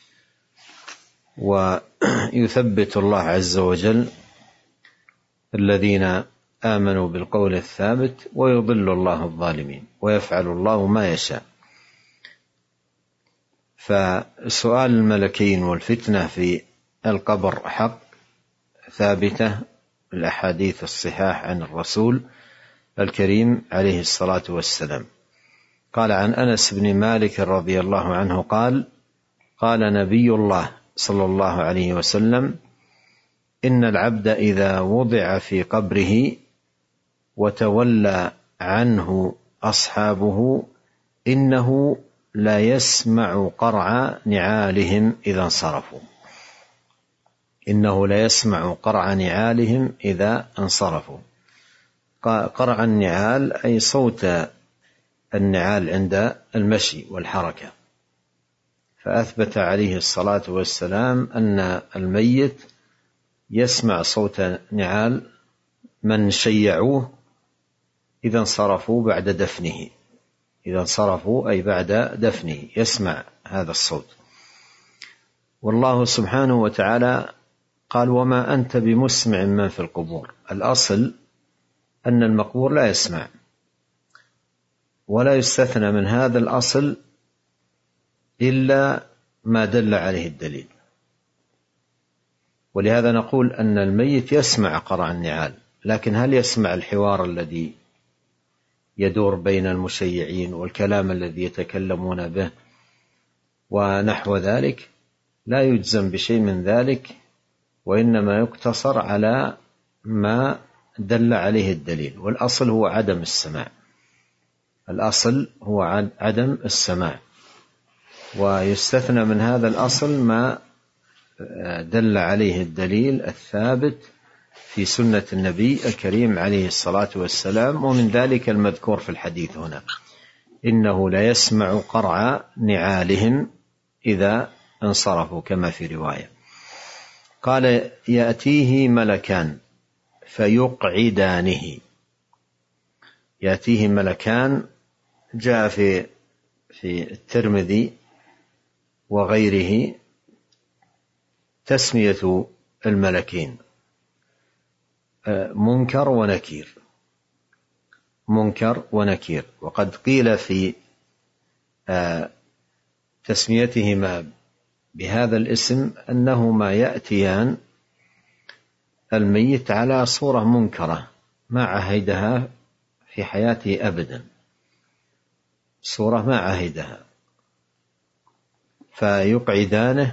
ويثبت الله عز وجل الذين آمنوا بالقول الثابت، ويضل الله الظالمين، ويفعل الله ما يشاء. فسؤال الملكين والفتنة في القبر حق، ثابتة الأحاديث الصحاح عن الرسول الكريم عليه الصلاة والسلام. قال عن أنس بن مالك رضي الله عنه قال: قال نبي الله صلى الله عليه وسلم: إن العبد إذا وضع في قبره وتولى عنه أصحابه إنه لا يسمع قرع نعالهم إذا انصرفوا. إنه لا يسمع قرع نعالهم إذا انصرفوا. قرع النعال أي صوت النعال عند المشي والحركة. فأثبت عليه الصلاة والسلام أن الميت يسمع صوت نعال من شيعوه إذا انصرفوا بعد دفنه، إذا انصرفوا أي بعد دفنه يسمع هذا الصوت. والله سبحانه وتعالى قال: وما أنت بمسمع من في القبور. الأصل أن المقبور لا يسمع، ولا يستثنى من هذا الأصل إلا ما دل عليه الدليل. ولهذا نقول أن الميت يسمع قرع النعال، لكن هل يسمع الحوار الذي يدور بين المشيعين والكلام الذي يتكلمون به ونحو ذلك؟ لا يجزم بشيء من ذلك، وإنما يقتصر على ما دل عليه الدليل. والأصل هو عدم السماع، الأصل هو عدم السماع، ويستثنى من هذا الأصل ما دل عليه الدليل الثابت في سنة النبي الكريم عليه الصلاة والسلام. ومن ذلك المذكور في الحديث هنا: إنه لا يسمع قرع نعالهم إذا انصرفوا، كما في رواية. قال: يأتيه ملكان فيقعدانه. يأتيه ملكان، جاء في الترمذي وغيره تسمية الملكين منكر ونكير، منكر ونكير. وقد قيل في تسميتهما بهذا الاسم أنهما يأتيان الميت على صورة منكرة ما عهدها في حياته أبدا، صورة ما عهدها. فيقعدانه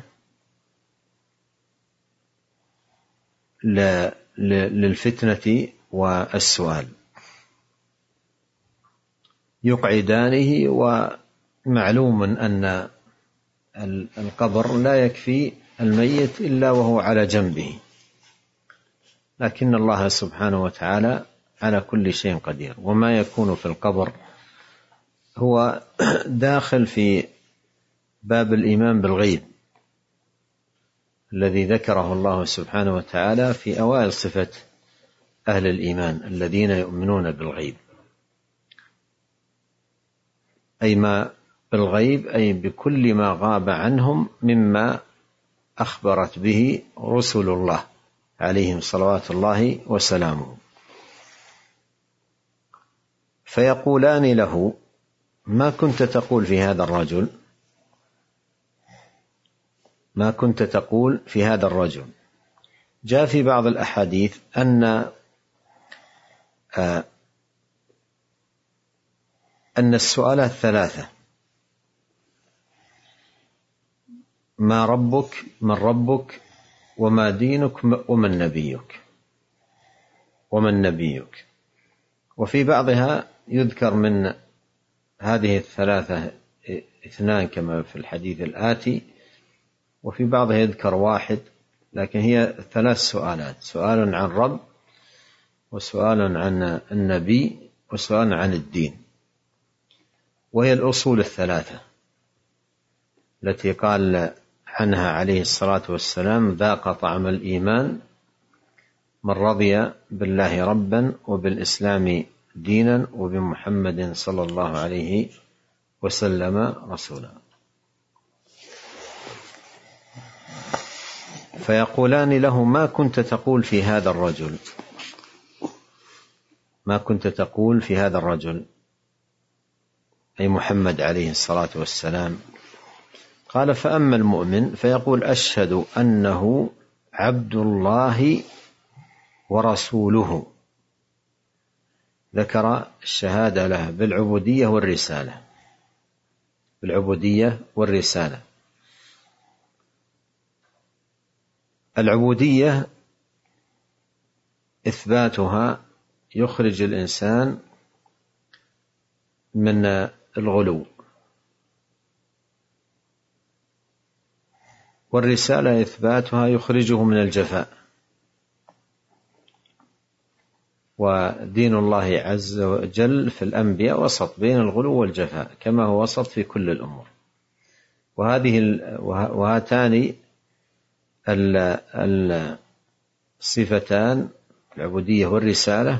للفتنة والسؤال، يقعدانه. ومعلوم أن القبر لا يكفي الميت إلا وهو على جنبه، لكن الله سبحانه وتعالى على كل شيء قدير. وما يكون في القبر هو داخل في باب الإيمان بالغيب الذي ذكره الله سبحانه وتعالى في أوائل صفة أهل الإيمان الذين يؤمنون بالغيب، أي ما بالغيب أي بكل ما غاب عنهم مما أخبرت به رسل الله عليهم صلوات الله وسلامه. فيقولان له: ما كنت تقول في هذا الرجل؟ ما كنت تقول في هذا الرجل؟ جاء في بعض الأحاديث أن السؤالات ثلاثة: ما ربك، من ربك، وما دينك، ومن نبيك. ومن نبيك. وفي بعضها يذكر من هذه الثلاثة اثنان كما في الحديث الآتي، وفي بعضها يذكر واحد، لكن هي ثلاث سؤالات: سؤال عن رب، وسؤال عن النبي، وسؤال عن الدين. وهي الأصول الثلاثة التي قال عنها عليه الصلاة والسلام: ذاق طعم الإيمان من رضي بالله ربا وبالإسلام دينا وبمحمد صلى الله عليه وسلم رسولا. فيقولان له: ما كنت تقول في هذا الرجل؟ ما كنت تقول في هذا الرجل، أي محمد عليه الصلاة والسلام؟ قال: فأما المؤمن فيقول: أشهد أنه عبد الله ورسوله. ذكر الشهادة له بالعبودية والرسالة. بالعبودية والرسالة. العبودية إثباتها يخرج الإنسان من الغلو، والرسالة إثباتها يخرجه من الجفاء. ودين الله عز وجل في الأنبياء وسط بين الغلو والجفاء، كما هو وسط في كل الأمور. وهاتان الصفتان العبودية والرسالة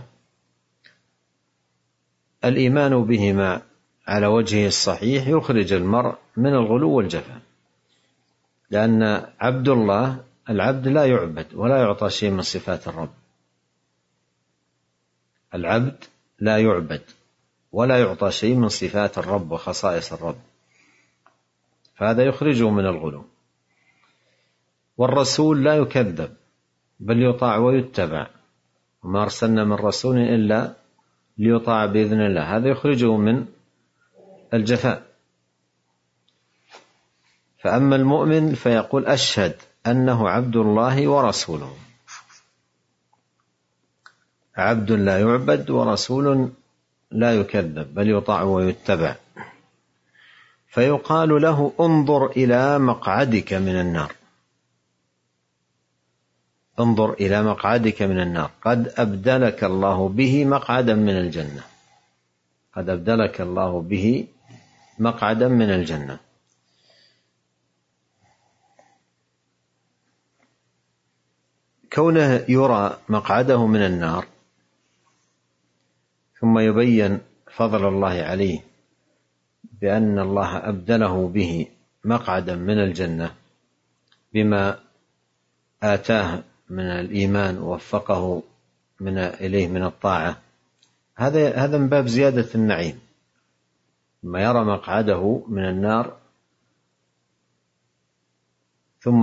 الإيمان بهما على وجهه الصحيح يخرج المرء من الغلو والجفاء، لأن عبد الله العبد لا يعبد ولا يعطى شيء من صفات الرب. العبد لا يعبد ولا يعطى شيء من صفات الرب وخصائص الرب، فهذا يخرجه من الغلو. والرسول لا يكذب بل يطاع ويتبع، وما أرسلنا من رسول إلا ليطاع بإذن الله، هذا يخرجه من الجفاء. فأما المؤمن فيقول: أشهد أنه عبد الله ورسوله. عبد لا يعبد ورسول لا يكذب بل يطاع ويتبع. فيقال له: انظر إلى مقعدك من النار. انظر إلى مقعدك من النار، قد أبدلك الله به مقعدا من الجنة. قد أبدلك الله به مقعدا من الجنة. كونه يرى مقعده من النار ثم يبين فضل الله عليه بأن الله أبدله به مقعدا من الجنة بما آتاه من الإيمان ووفقه إليه من الطاعة، هذا من باب زيادة النعيم. ما يرى مقعده من النار ثم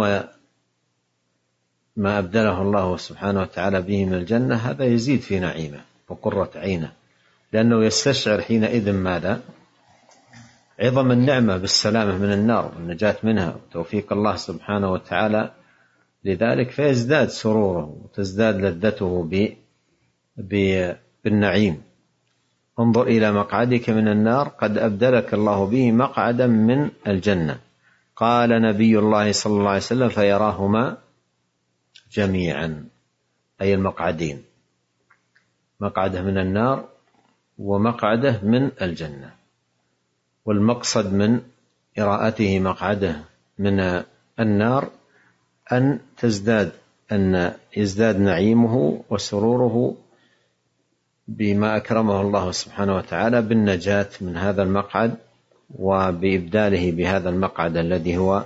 ما أبدله الله سبحانه وتعالى به من الجنة، هذا يزيد في نعيمه وقرة عينه، لأنه يستشعر حينئذ ماذا؟ عظم النعمة بالسلامة من النار والنجاة منها وتوفيق الله سبحانه وتعالى لذلك، فيزداد سروره وتزداد لذته بالنعيم. انظر إلى مقعدك من النار قد أبدلك الله به مقعدا من الجنة. قال نبي الله صلى الله عليه وسلم فيراهما جميعا، أي المقعدين، مقعده من النار ومقعده من الجنة. والمقصد من إراءته مقعده من النار أن يزداد نعيمه وسروره بما أكرمه الله سبحانه وتعالى بالنجاة من هذا المقعد وبإبداله بهذا المقعد الذي هو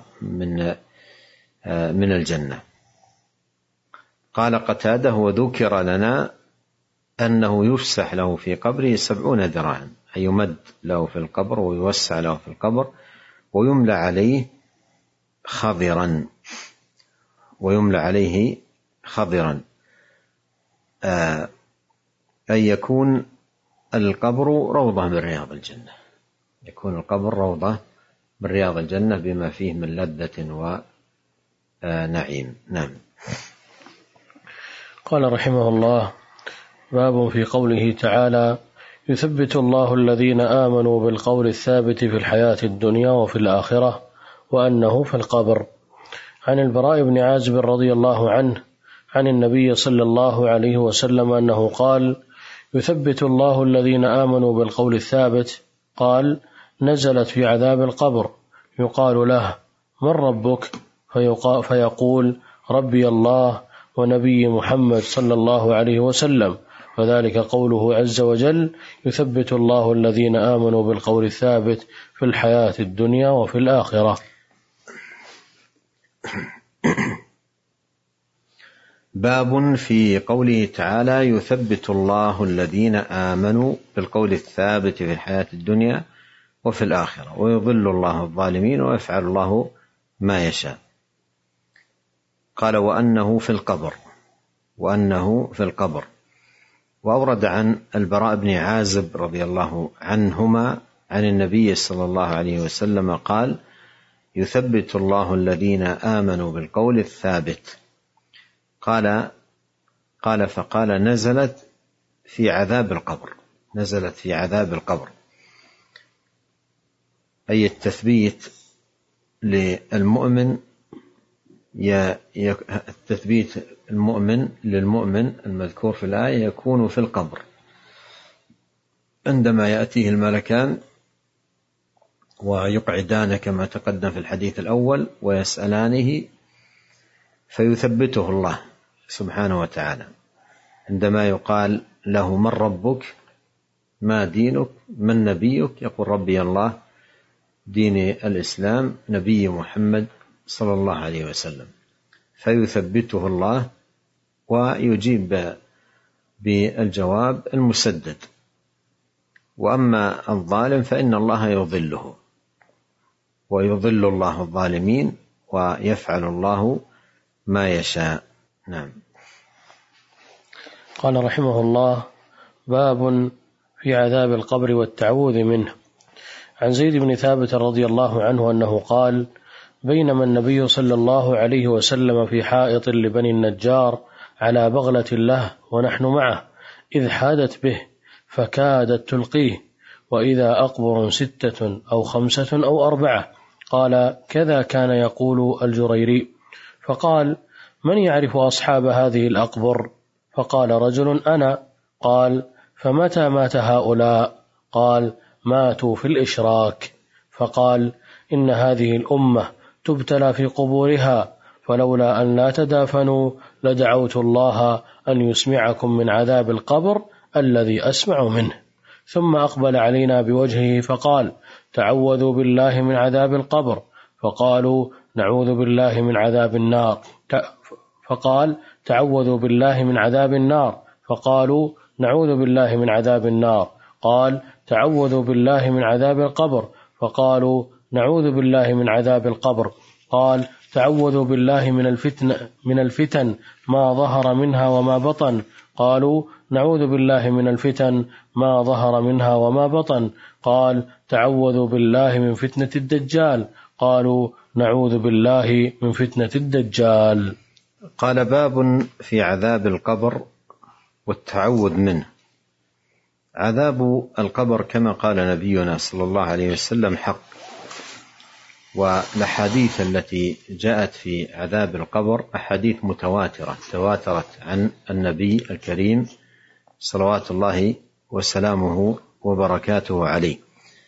من الجنة. قال قتادة وذكر لنا أنه يفسح له في قبره 70 ذراعا، أي يمد له في القبر ويوسع له في القبر ويملى عليه خضرا، أي يكون القبر روضة من رياض الجنة، يكون القبر روضة من رياض الجنة بما فيه من لذة ونعيم. نعم. قال رحمه الله: باب في قوله تعالى: يثبت الله الذين آمنوا بالقول الثابت في الحياة الدنيا وفي الآخرة وأنه في القبر. عن البراء بن عازب رضي الله عنه عن النبي صلى الله عليه وسلم أنه قال: يثبت الله الذين آمنوا بالقول الثابت. قال: نزلت في عذاب القبر، يقال له: من ربك؟ فيقول: ربي الله ونبي محمد صلى الله عليه وسلم. وذلك قوله عز وجل: يثبت الله الذين آمنوا بالقول الثابت في الحياة الدنيا وفي الآخرة. باب في قوله تعالى: يثبت الله الذين آمنوا بالقول الثابت في الحياة الدنيا وفي الآخرة ويضل الله الظالمين ويفعل الله ما يشاء. قال: وأنه في القبر. وأورد عن البراء بن عازب رضي الله عنهما عن النبي صلى الله عليه وسلم قال: يثبت الله الذين آمنوا بالقول الثابت. فقال: نزلت في عذاب القبر، أي التثبيت للمؤمن، التثبيت المؤمن للمؤمن المذكور في الآية يكون في القبر عندما يأتيه الملكان ويقعدان كما تقدم في الحديث الأول ويسألانه، فيثبته الله سبحانه وتعالى عندما يقال له: من ربك؟ ما دينك؟ من نبيك؟ يقول: ربي الله، دين الإسلام، نبي محمد صلى الله عليه وسلم. فيثبته الله ويجيب بالجواب المسدد. وأما الظالم فإن الله يضله، ويضل الله الظالمين ويفعل الله ما يشاء. نعم. قال رحمه الله: باب في عذاب القبر والتعوذ منه. عن زيد بن ثابت رضي الله عنه أنه قال: بينما النبي صلى الله عليه وسلم في حائط لبني النجار على بغلة له ونحن معه، إذ حادت به فكادت تلقيه، وإذا أقبر 6 أو 5 أو 4. قال: كذا كان يقول الجريري. فقال: من يعرف أصحاب هذه الأقبر؟ فقال رجل: أنا. قال: فمتى مات هؤلاء؟ قال: ماتوا في الإشراك. فقال: إن هذه الأمة تبتلى في قبورها، فلولا أن لا تدافنوا لدعوت الله أن يسمعكم من عذاب القبر الذي أسمع منه. ثم أقبل علينا بوجهه فقال: تعوذوا بالله من عذاب القبر. فقالوا: نعوذ بالله من عذاب النار. فقال: تعوذوا بالله من عذاب النار. فقالوا: نعوذ بالله من عذاب النار. قال: تعوذوا بالله من عذاب القبر. فقالوا: نعوذ بالله من عذاب القبر. قال: تعوذوا بالله من الفتن ما ظهر منها وما بطن. قالوا نعوذ بالله من الفتن ما ظهر منها وما بطن. قال تعوذوا بالله من فتنة الدجال. قالوا نعوذ بالله من فتنة الدجال. قال باب في عذاب القبر والتعوذ منه. عذاب القبر كما قال نبينا صلى الله عليه وسلم حق، والأحاديث التي جاءت في عذاب القبر أحاديث متواترة تواترت عن النبي الكريم صلوات الله وسلامه وبركاته عليه،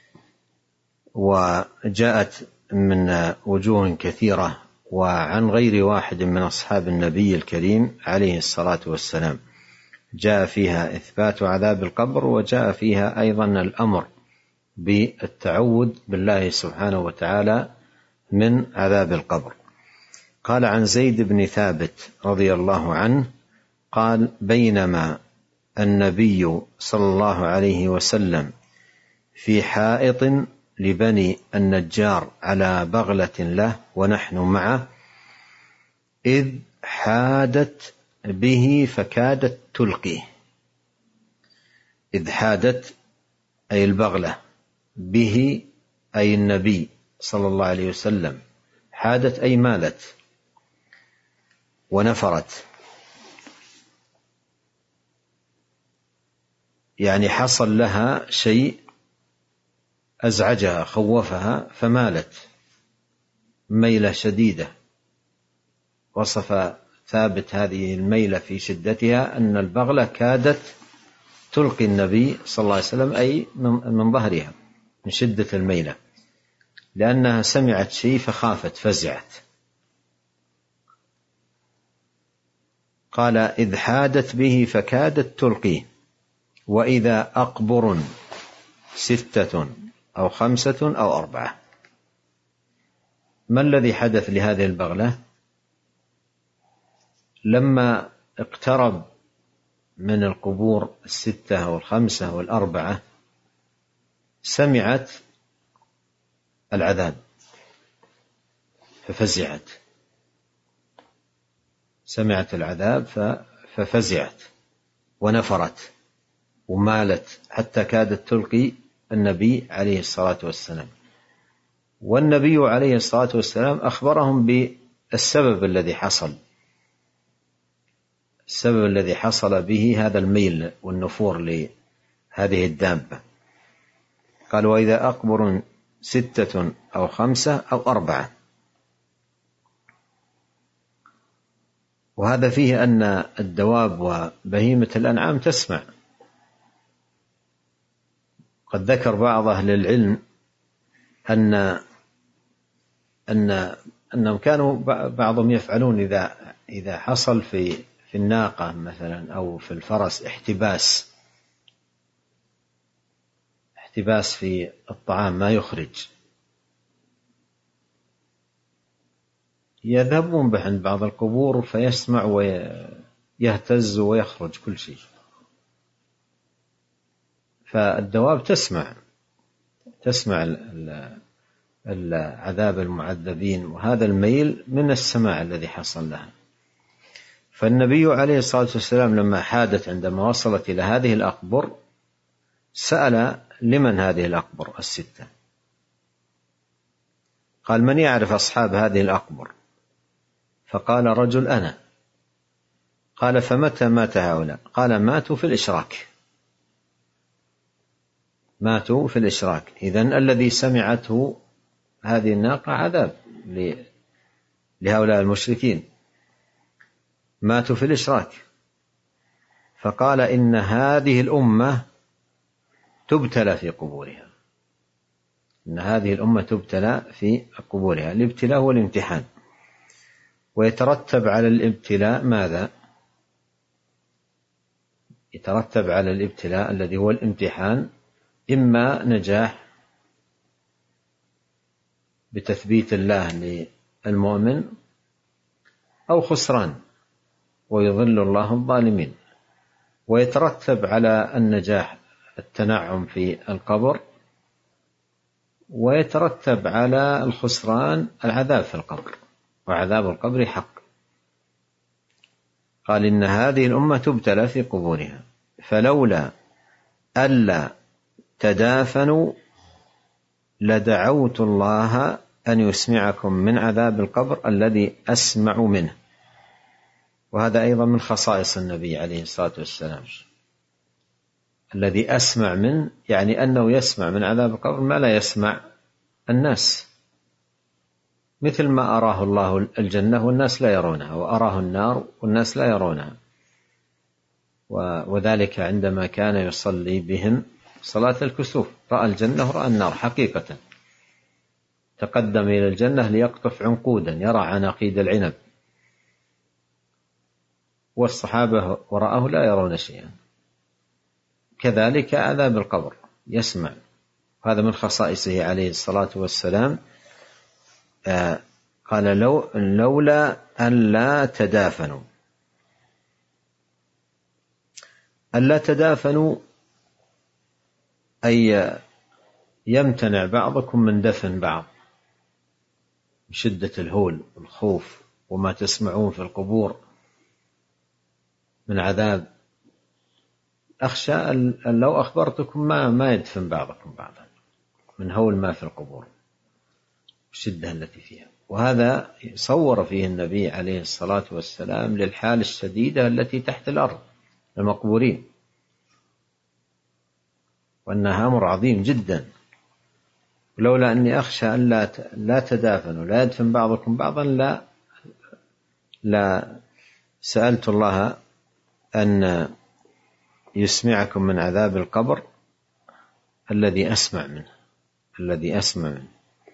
وجاءت من وجوه كثيرة وعن غير واحد من أصحاب النبي الكريم عليه الصلاة والسلام. جاء فيها إثبات عذاب القبر، وجاء فيها أيضا الأمر بالتعوذ بالله سبحانه وتعالى من عذاب القبر. قال عن زيد بن ثابت رضي الله عنه قال بينما النبي صلى الله عليه وسلم في حائط لبني النجار على بغلة له ونحن معه إذ حادت به فكادت تلقيه. إذ حادت أي البغلة، به أي النبي صلى الله عليه وسلم، حادت أي مالت ونفرت، يعني حصل لها شيء أزعجها خوفها فمالت ميلة شديدة. وصف ثابت هذه الميلة في شدتها أن البغلة كادت تلقي النبي صلى الله عليه وسلم، أي من ظهرها من شدة الميلة، لأنها سمعت شيء فخافت فزعت. قال إذ حادت به فكادت تلقيه وإذا أقبر 6 أو 5 أو 4. ما الذي حدث لهذه البغلة؟ لما اقترب من القبور 6 أو 5 أو 4 سمعت العذاب ففزعت، سمعت العذاب ففزعت ونفرت ومالت حتى كادت تلقي النبي عليه الصلاة والسلام. والنبي عليه الصلاة والسلام أخبرهم بالسبب الذي حصل، السبب الذي حصل به هذا الميل والنفور لهذه الدابة. قال وإذا أقبر 6 أو 5 أو 4. وهذا فيه أن الدواب وبهيمة الأنعام تسمع. قد ذكر بعض أهل العلم أنهم كانوا بعضهم يفعلون إذا حصل في الناقة مثلا أو في الفرس احتباس في الطعام ما يخرج، يذهبون به عند بعض القبور فيسمع ويهتز ويخرج كل شيء. فالدواب تسمع العذاب المعذبين، وهذا الميل من السماع الذي حصل لها. فالنبي عليه الصلاة والسلام لما حادت عندما وصلت إلى هذه الأقبر سأل لمن هذه الأقبر 6؟ قال من يعرف أصحاب هذه الأقبر؟ فقال رجل أنا. قال فمتى مات هؤلاء؟ قال ماتوا في الإشراك، ماتوا في الإشراك. إذن الذي سمعته هذه الناقة عذاب لهؤلاء المشركين، ماتوا في الإشراك. فقال إن هذه الأمة تبتلى في قبورها، إن هذه الأمة تبتلى في قبورها. الابتلاء هو الامتحان، ويترتب على الابتلاء ماذا؟ يترتب على الابتلاء الذي هو الامتحان إما نجاح بتثبيت الله للمؤمن أو خسران ويضل الله الظالمين. ويترتب على النجاح التنعم في القبر، ويترتب على الخسران العذاب في القبر. وعذاب القبر حق. قال إن هذه الأمة تبتلى في قبورها، فلولا ألا تدافنوا لدعوت الله أن يسمعكم من عذاب القبر الذي أسمع منه. وهذا أيضا من خصائص النبي عليه الصلاة والسلام، الذي أسمع منه يعني أنه يسمع من عذاب القبر ما لا يسمع الناس، مثل ما أراه الله الجنة والناس لا يرونها، وأراه النار والناس لا يرونها. وذلك عندما كان يصلي بهم صلاة الكسوف رأى الجنة ورأى النار حقيقة، تقدم إلى الجنة ليقطف عنقودا يرى عناقيد العنب، والصحابة وراءه لا يرون شيئا. كذلك عذاب القبر يسمع، هذا من خصائصه عليه الصلاة والسلام. قال لولا أن لا تدافنوا. ألا تدافنوا أي يمتنع بعضكم من دفن بعض بشدة الهول والخوف وما تسمعون في القبور من عذاب. أخشى أن لو أخبرتكم ما يدفن بعضكم بعضا من هول ما في القبور الشدة التي فيها. وهذا صور فيه النبي عليه الصلاة والسلام للحال الشديدة التي تحت الأرض المقبورين، وأنها أمر عظيم جدا. ولولا أني أخشى أن لا تدافنوا لا يدفن بعضكم بعضا لا سألت الله أن يسمعكم من عذاب القبر الذي أسمع منه.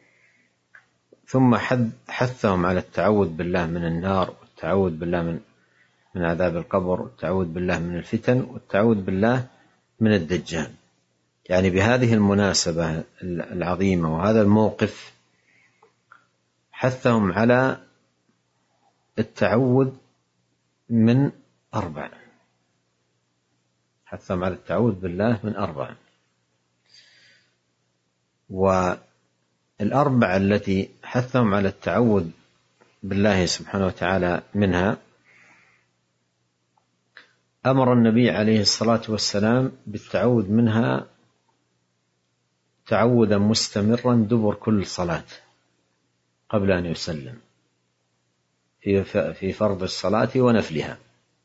ثم حثهم على التعوذ بالله من النار، والتعوذ بالله من عذاب القبر، والتعوذ بالله من الفتن، والتعوذ بالله من الدجال. يعني بهذه المناسبة العظيمة وهذا الموقف حثهم على التعوذ من 4، حثهم على التعوذ بالله من 4. والأربع التي حثهم على التعوذ بالله سبحانه وتعالى منها، أمر النبي عليه الصلاة والسلام بالتعوذ منها تعوذا مستمرا دبر كل صلاة قبل أن يسلم في فرض الصلاة ونفلها،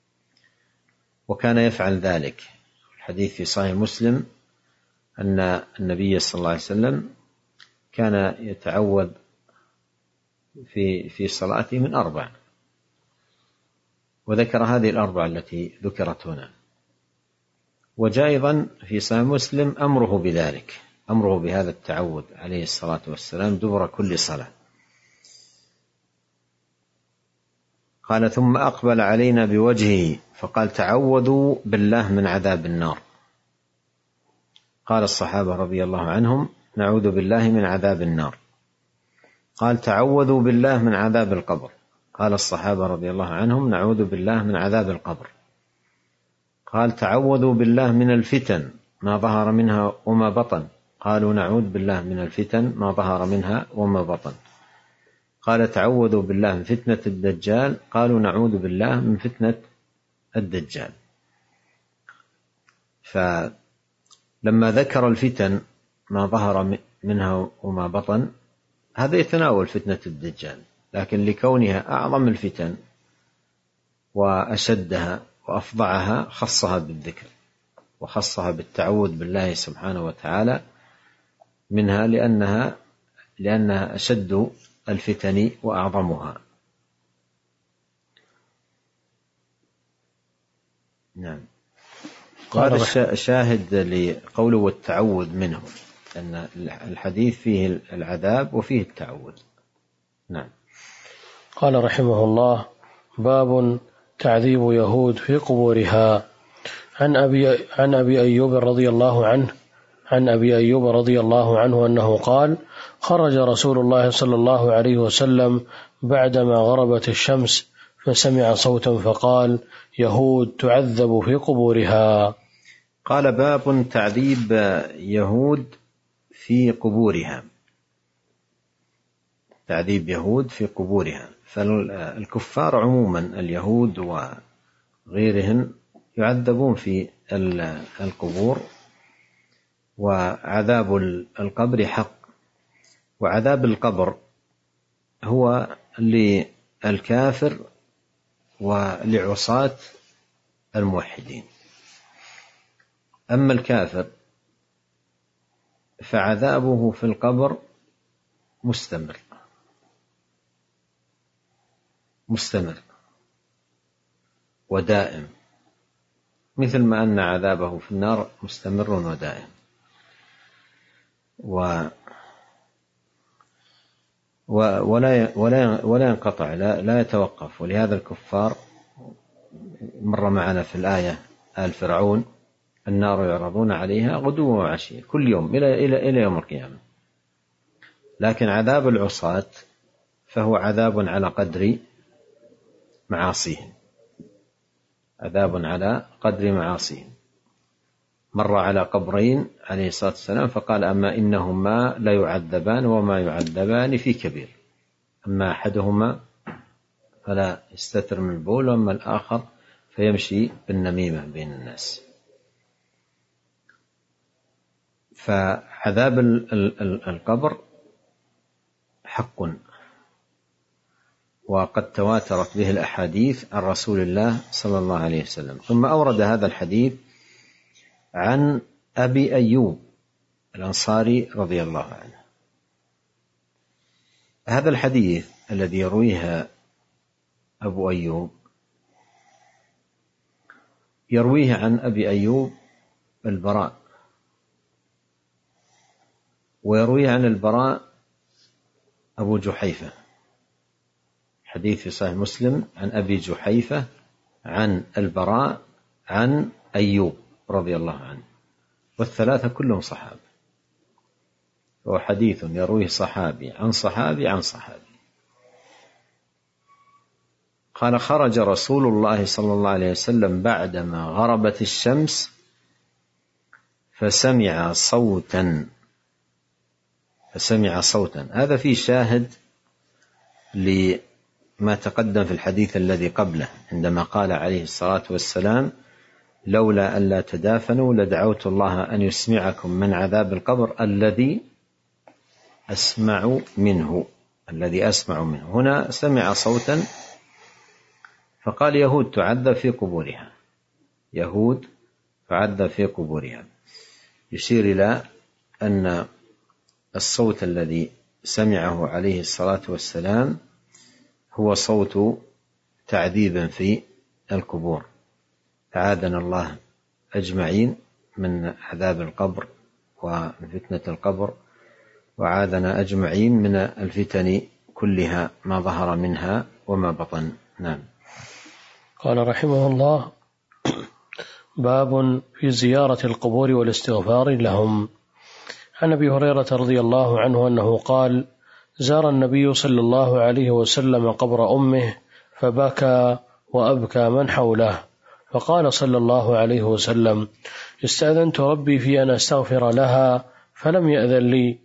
وكان يفعل ذلك. الحديث في صحيح مسلم أن النبي صلى الله عليه وسلم كان يتعوذ في صلاته من 4، وذكر هذه ال4 التي ذكرت هنا. وجاء أيضا في صحيح مسلم أمره بذلك، أمره بهذا التعوذ عليه الصلاة والسلام دبر كل صلاة. قال ثم أقبل علينا بوجهه فقال تعوذوا بالله من عذاب النار. قال الصحابة رضي الله عنهم نعوذ بالله من عذاب النار. قال تعوذوا بالله من عذاب القبر. قال الصحابة رضي الله عنهم نعوذ بالله من عذاب القبر. قال تعوذوا بالله من الفتن ما ظهر منها وما بطن. قالوا نعوذ بالله من الفتن ما ظهر منها وما بطن. قال تعوذوا بالله من فتنة الدجال. قالوا نعوذ بالله من فتنة الدجال. فلما ذكر الفتن ما ظهر منها وما بطن هذا يتناول فتنة الدجال، لكن لكونها أعظم الفتن وأشدها وأفظعها خصها بالذكر وخصها بالتعوذ بالله سبحانه وتعالى منها لأنها أشد الفتن وأعظمها. نعم. هذا شاهد لقوله والتعوذ منه، أن الحديث فيه العذاب وفيه التعوذ. نعم. قال رحمه الله باب تعذيب يهود في قبورها. عن أبي أيوب رضي الله عنه أنه قال خرج رسول الله صلى الله عليه وسلم بعدما غربت الشمس فسمع صوتا فقال يهود تعذب في قبورها. قال باب تعذيب يهود في قبورها. تعذيب يهود في قبورها. فالكفار عموما اليهود وغيرهم يعذبون في القبور، وعذاب القبر حق. وعذاب القبر هو للكافر ولعصاة الموحدين. أما الكافر فعذابه في القبر مستمر ودائم، مثل ما أن عذابه في النار مستمر ودائم، ولا ينقطع، لا يتوقف. ولهذا الكفار مر معنا في الآية آل فرعون: النار يعرضون عليها غدوا وعشيا كل يوم إلى يوم القيامة. لكن عذاب العصاة فهو عذاب على قدر معاصيهم، عذاب على قدر معاصيهم. مر على قبرين عليه الصلاة والسلام فقال: أما إنهما لا يعذبان وما يعذبان في كبير، أما أحدهما فلا يستتر من البول، وأما الآخر فيمشي بالنميمة بين الناس. فعذاب القبر حق، وقد تواترت به الأحاديث عن رسول الله صلى الله عليه وسلم. ثم أورد هذا الحديث عن أبي أيوب الأنصاري رضي الله عنه. هذا الحديث الذي يرويه أبو أيوب يرويه عن أبي أيوب البراء، ويرويه عن البراء أبو جحيفة. حديث في صحيح مسلم عن أبي جحيفة عن البراء عن أيوب رضي الله عنه، والثلاثة كلهم صحابة، وهو حديث يرويه صحابي عن صحابي عن صحابي. قال: خرج رسول الله صلى الله عليه وسلم بعدما غربت الشمس فسمع صوتا. هذا فيه شاهد لما تقدم في الحديث الذي قبله، عندما قال عليه الصلاة والسلام: لولا أن لا تدافنوا لدعوت الله أن يسمعكم من عذاب القبر الذي أسمع منه. هنا سمع صوتا فقال: يهود تعذب في قبورها، يشير إلى أن الصوت الذي سمعه عليه الصلاة والسلام هو صوت تعذيب في القبور. أعاذنا الله أجمعين من عذاب القبر ومن فتنة القبر، وعاذنا أجمعين من الفتن كلها ما ظهر منها وما بطن. نعم. قال رحمه الله: باب في زيارة القبور والاستغفار لهم. عن أبي هريرة رضي الله عنه أنه قال: زار النبي صلى الله عليه وسلم قبر أمه فبكى وأبكى من حوله، فقال صلى الله عليه وسلم: استأذنت ربي في أن أستغفر لها فلم يأذن لي،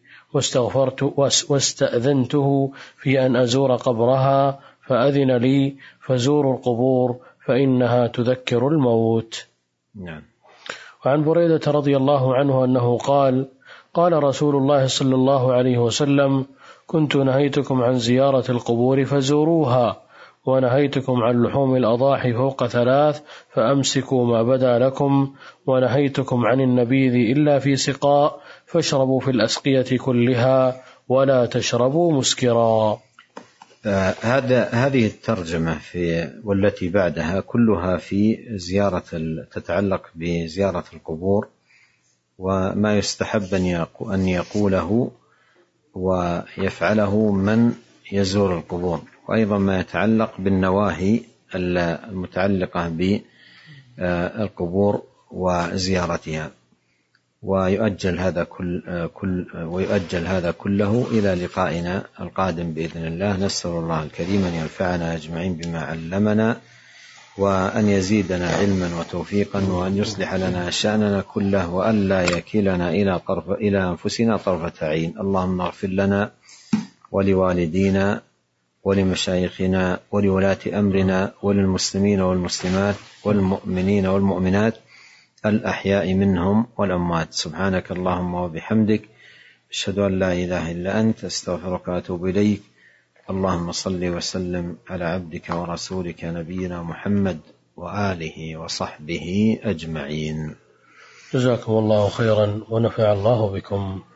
واستأذنته في أن أزور قبرها فأذن لي، فزوروا القبور فإنها تذكر الموت. نعم. وعن بريدة رضي الله عنه أنه قال: قال رسول الله صلى الله عليه وسلم: كنت نهيتكم عن زيارة القبور فزوروها، ونهيتكم عن لحوم الأضاحي فوق 3 فأمسكوا ما بدا لكم، ونهيتكم عن النبيذ إلا في سقاء، فاشربوا في الأسقية كلها ولا تشربوا مسكرا. هذه الترجمة والتي بعدها كلها في تتعلق بزيارة القبور، وما يستحب أن يقوله ويفعله من يزور القبور، وأيضا ما يتعلق بالنواهي المتعلقة بالقبور وزيارتها. ويؤجل هذا كله إلى لقائنا القادم بإذن الله. نسأل الله الكريم أن ينفعنا أجمعين بما علمنا، وأن يزيدنا علما وتوفيقا، وأن يصلح لنا شأننا كله، وأن لا يكلنا إلى أنفسنا طرفة عين. اللهم اغفر لنا ولوالدينا ولمشايخنا ولولاة أمرنا وللمسلمين والمسلمات والمؤمنين والمؤمنات الأحياء منهم والأموات. سبحانك اللهم وبحمدك، أشهد أن لا إله إلا أنت، أستغفرك وأتوب إليك. اللهم صل وسلم على عبدك ورسولك نبينا محمد وآله وصحبه أجمعين. جزاكم الله خيرا ونفع الله بكم.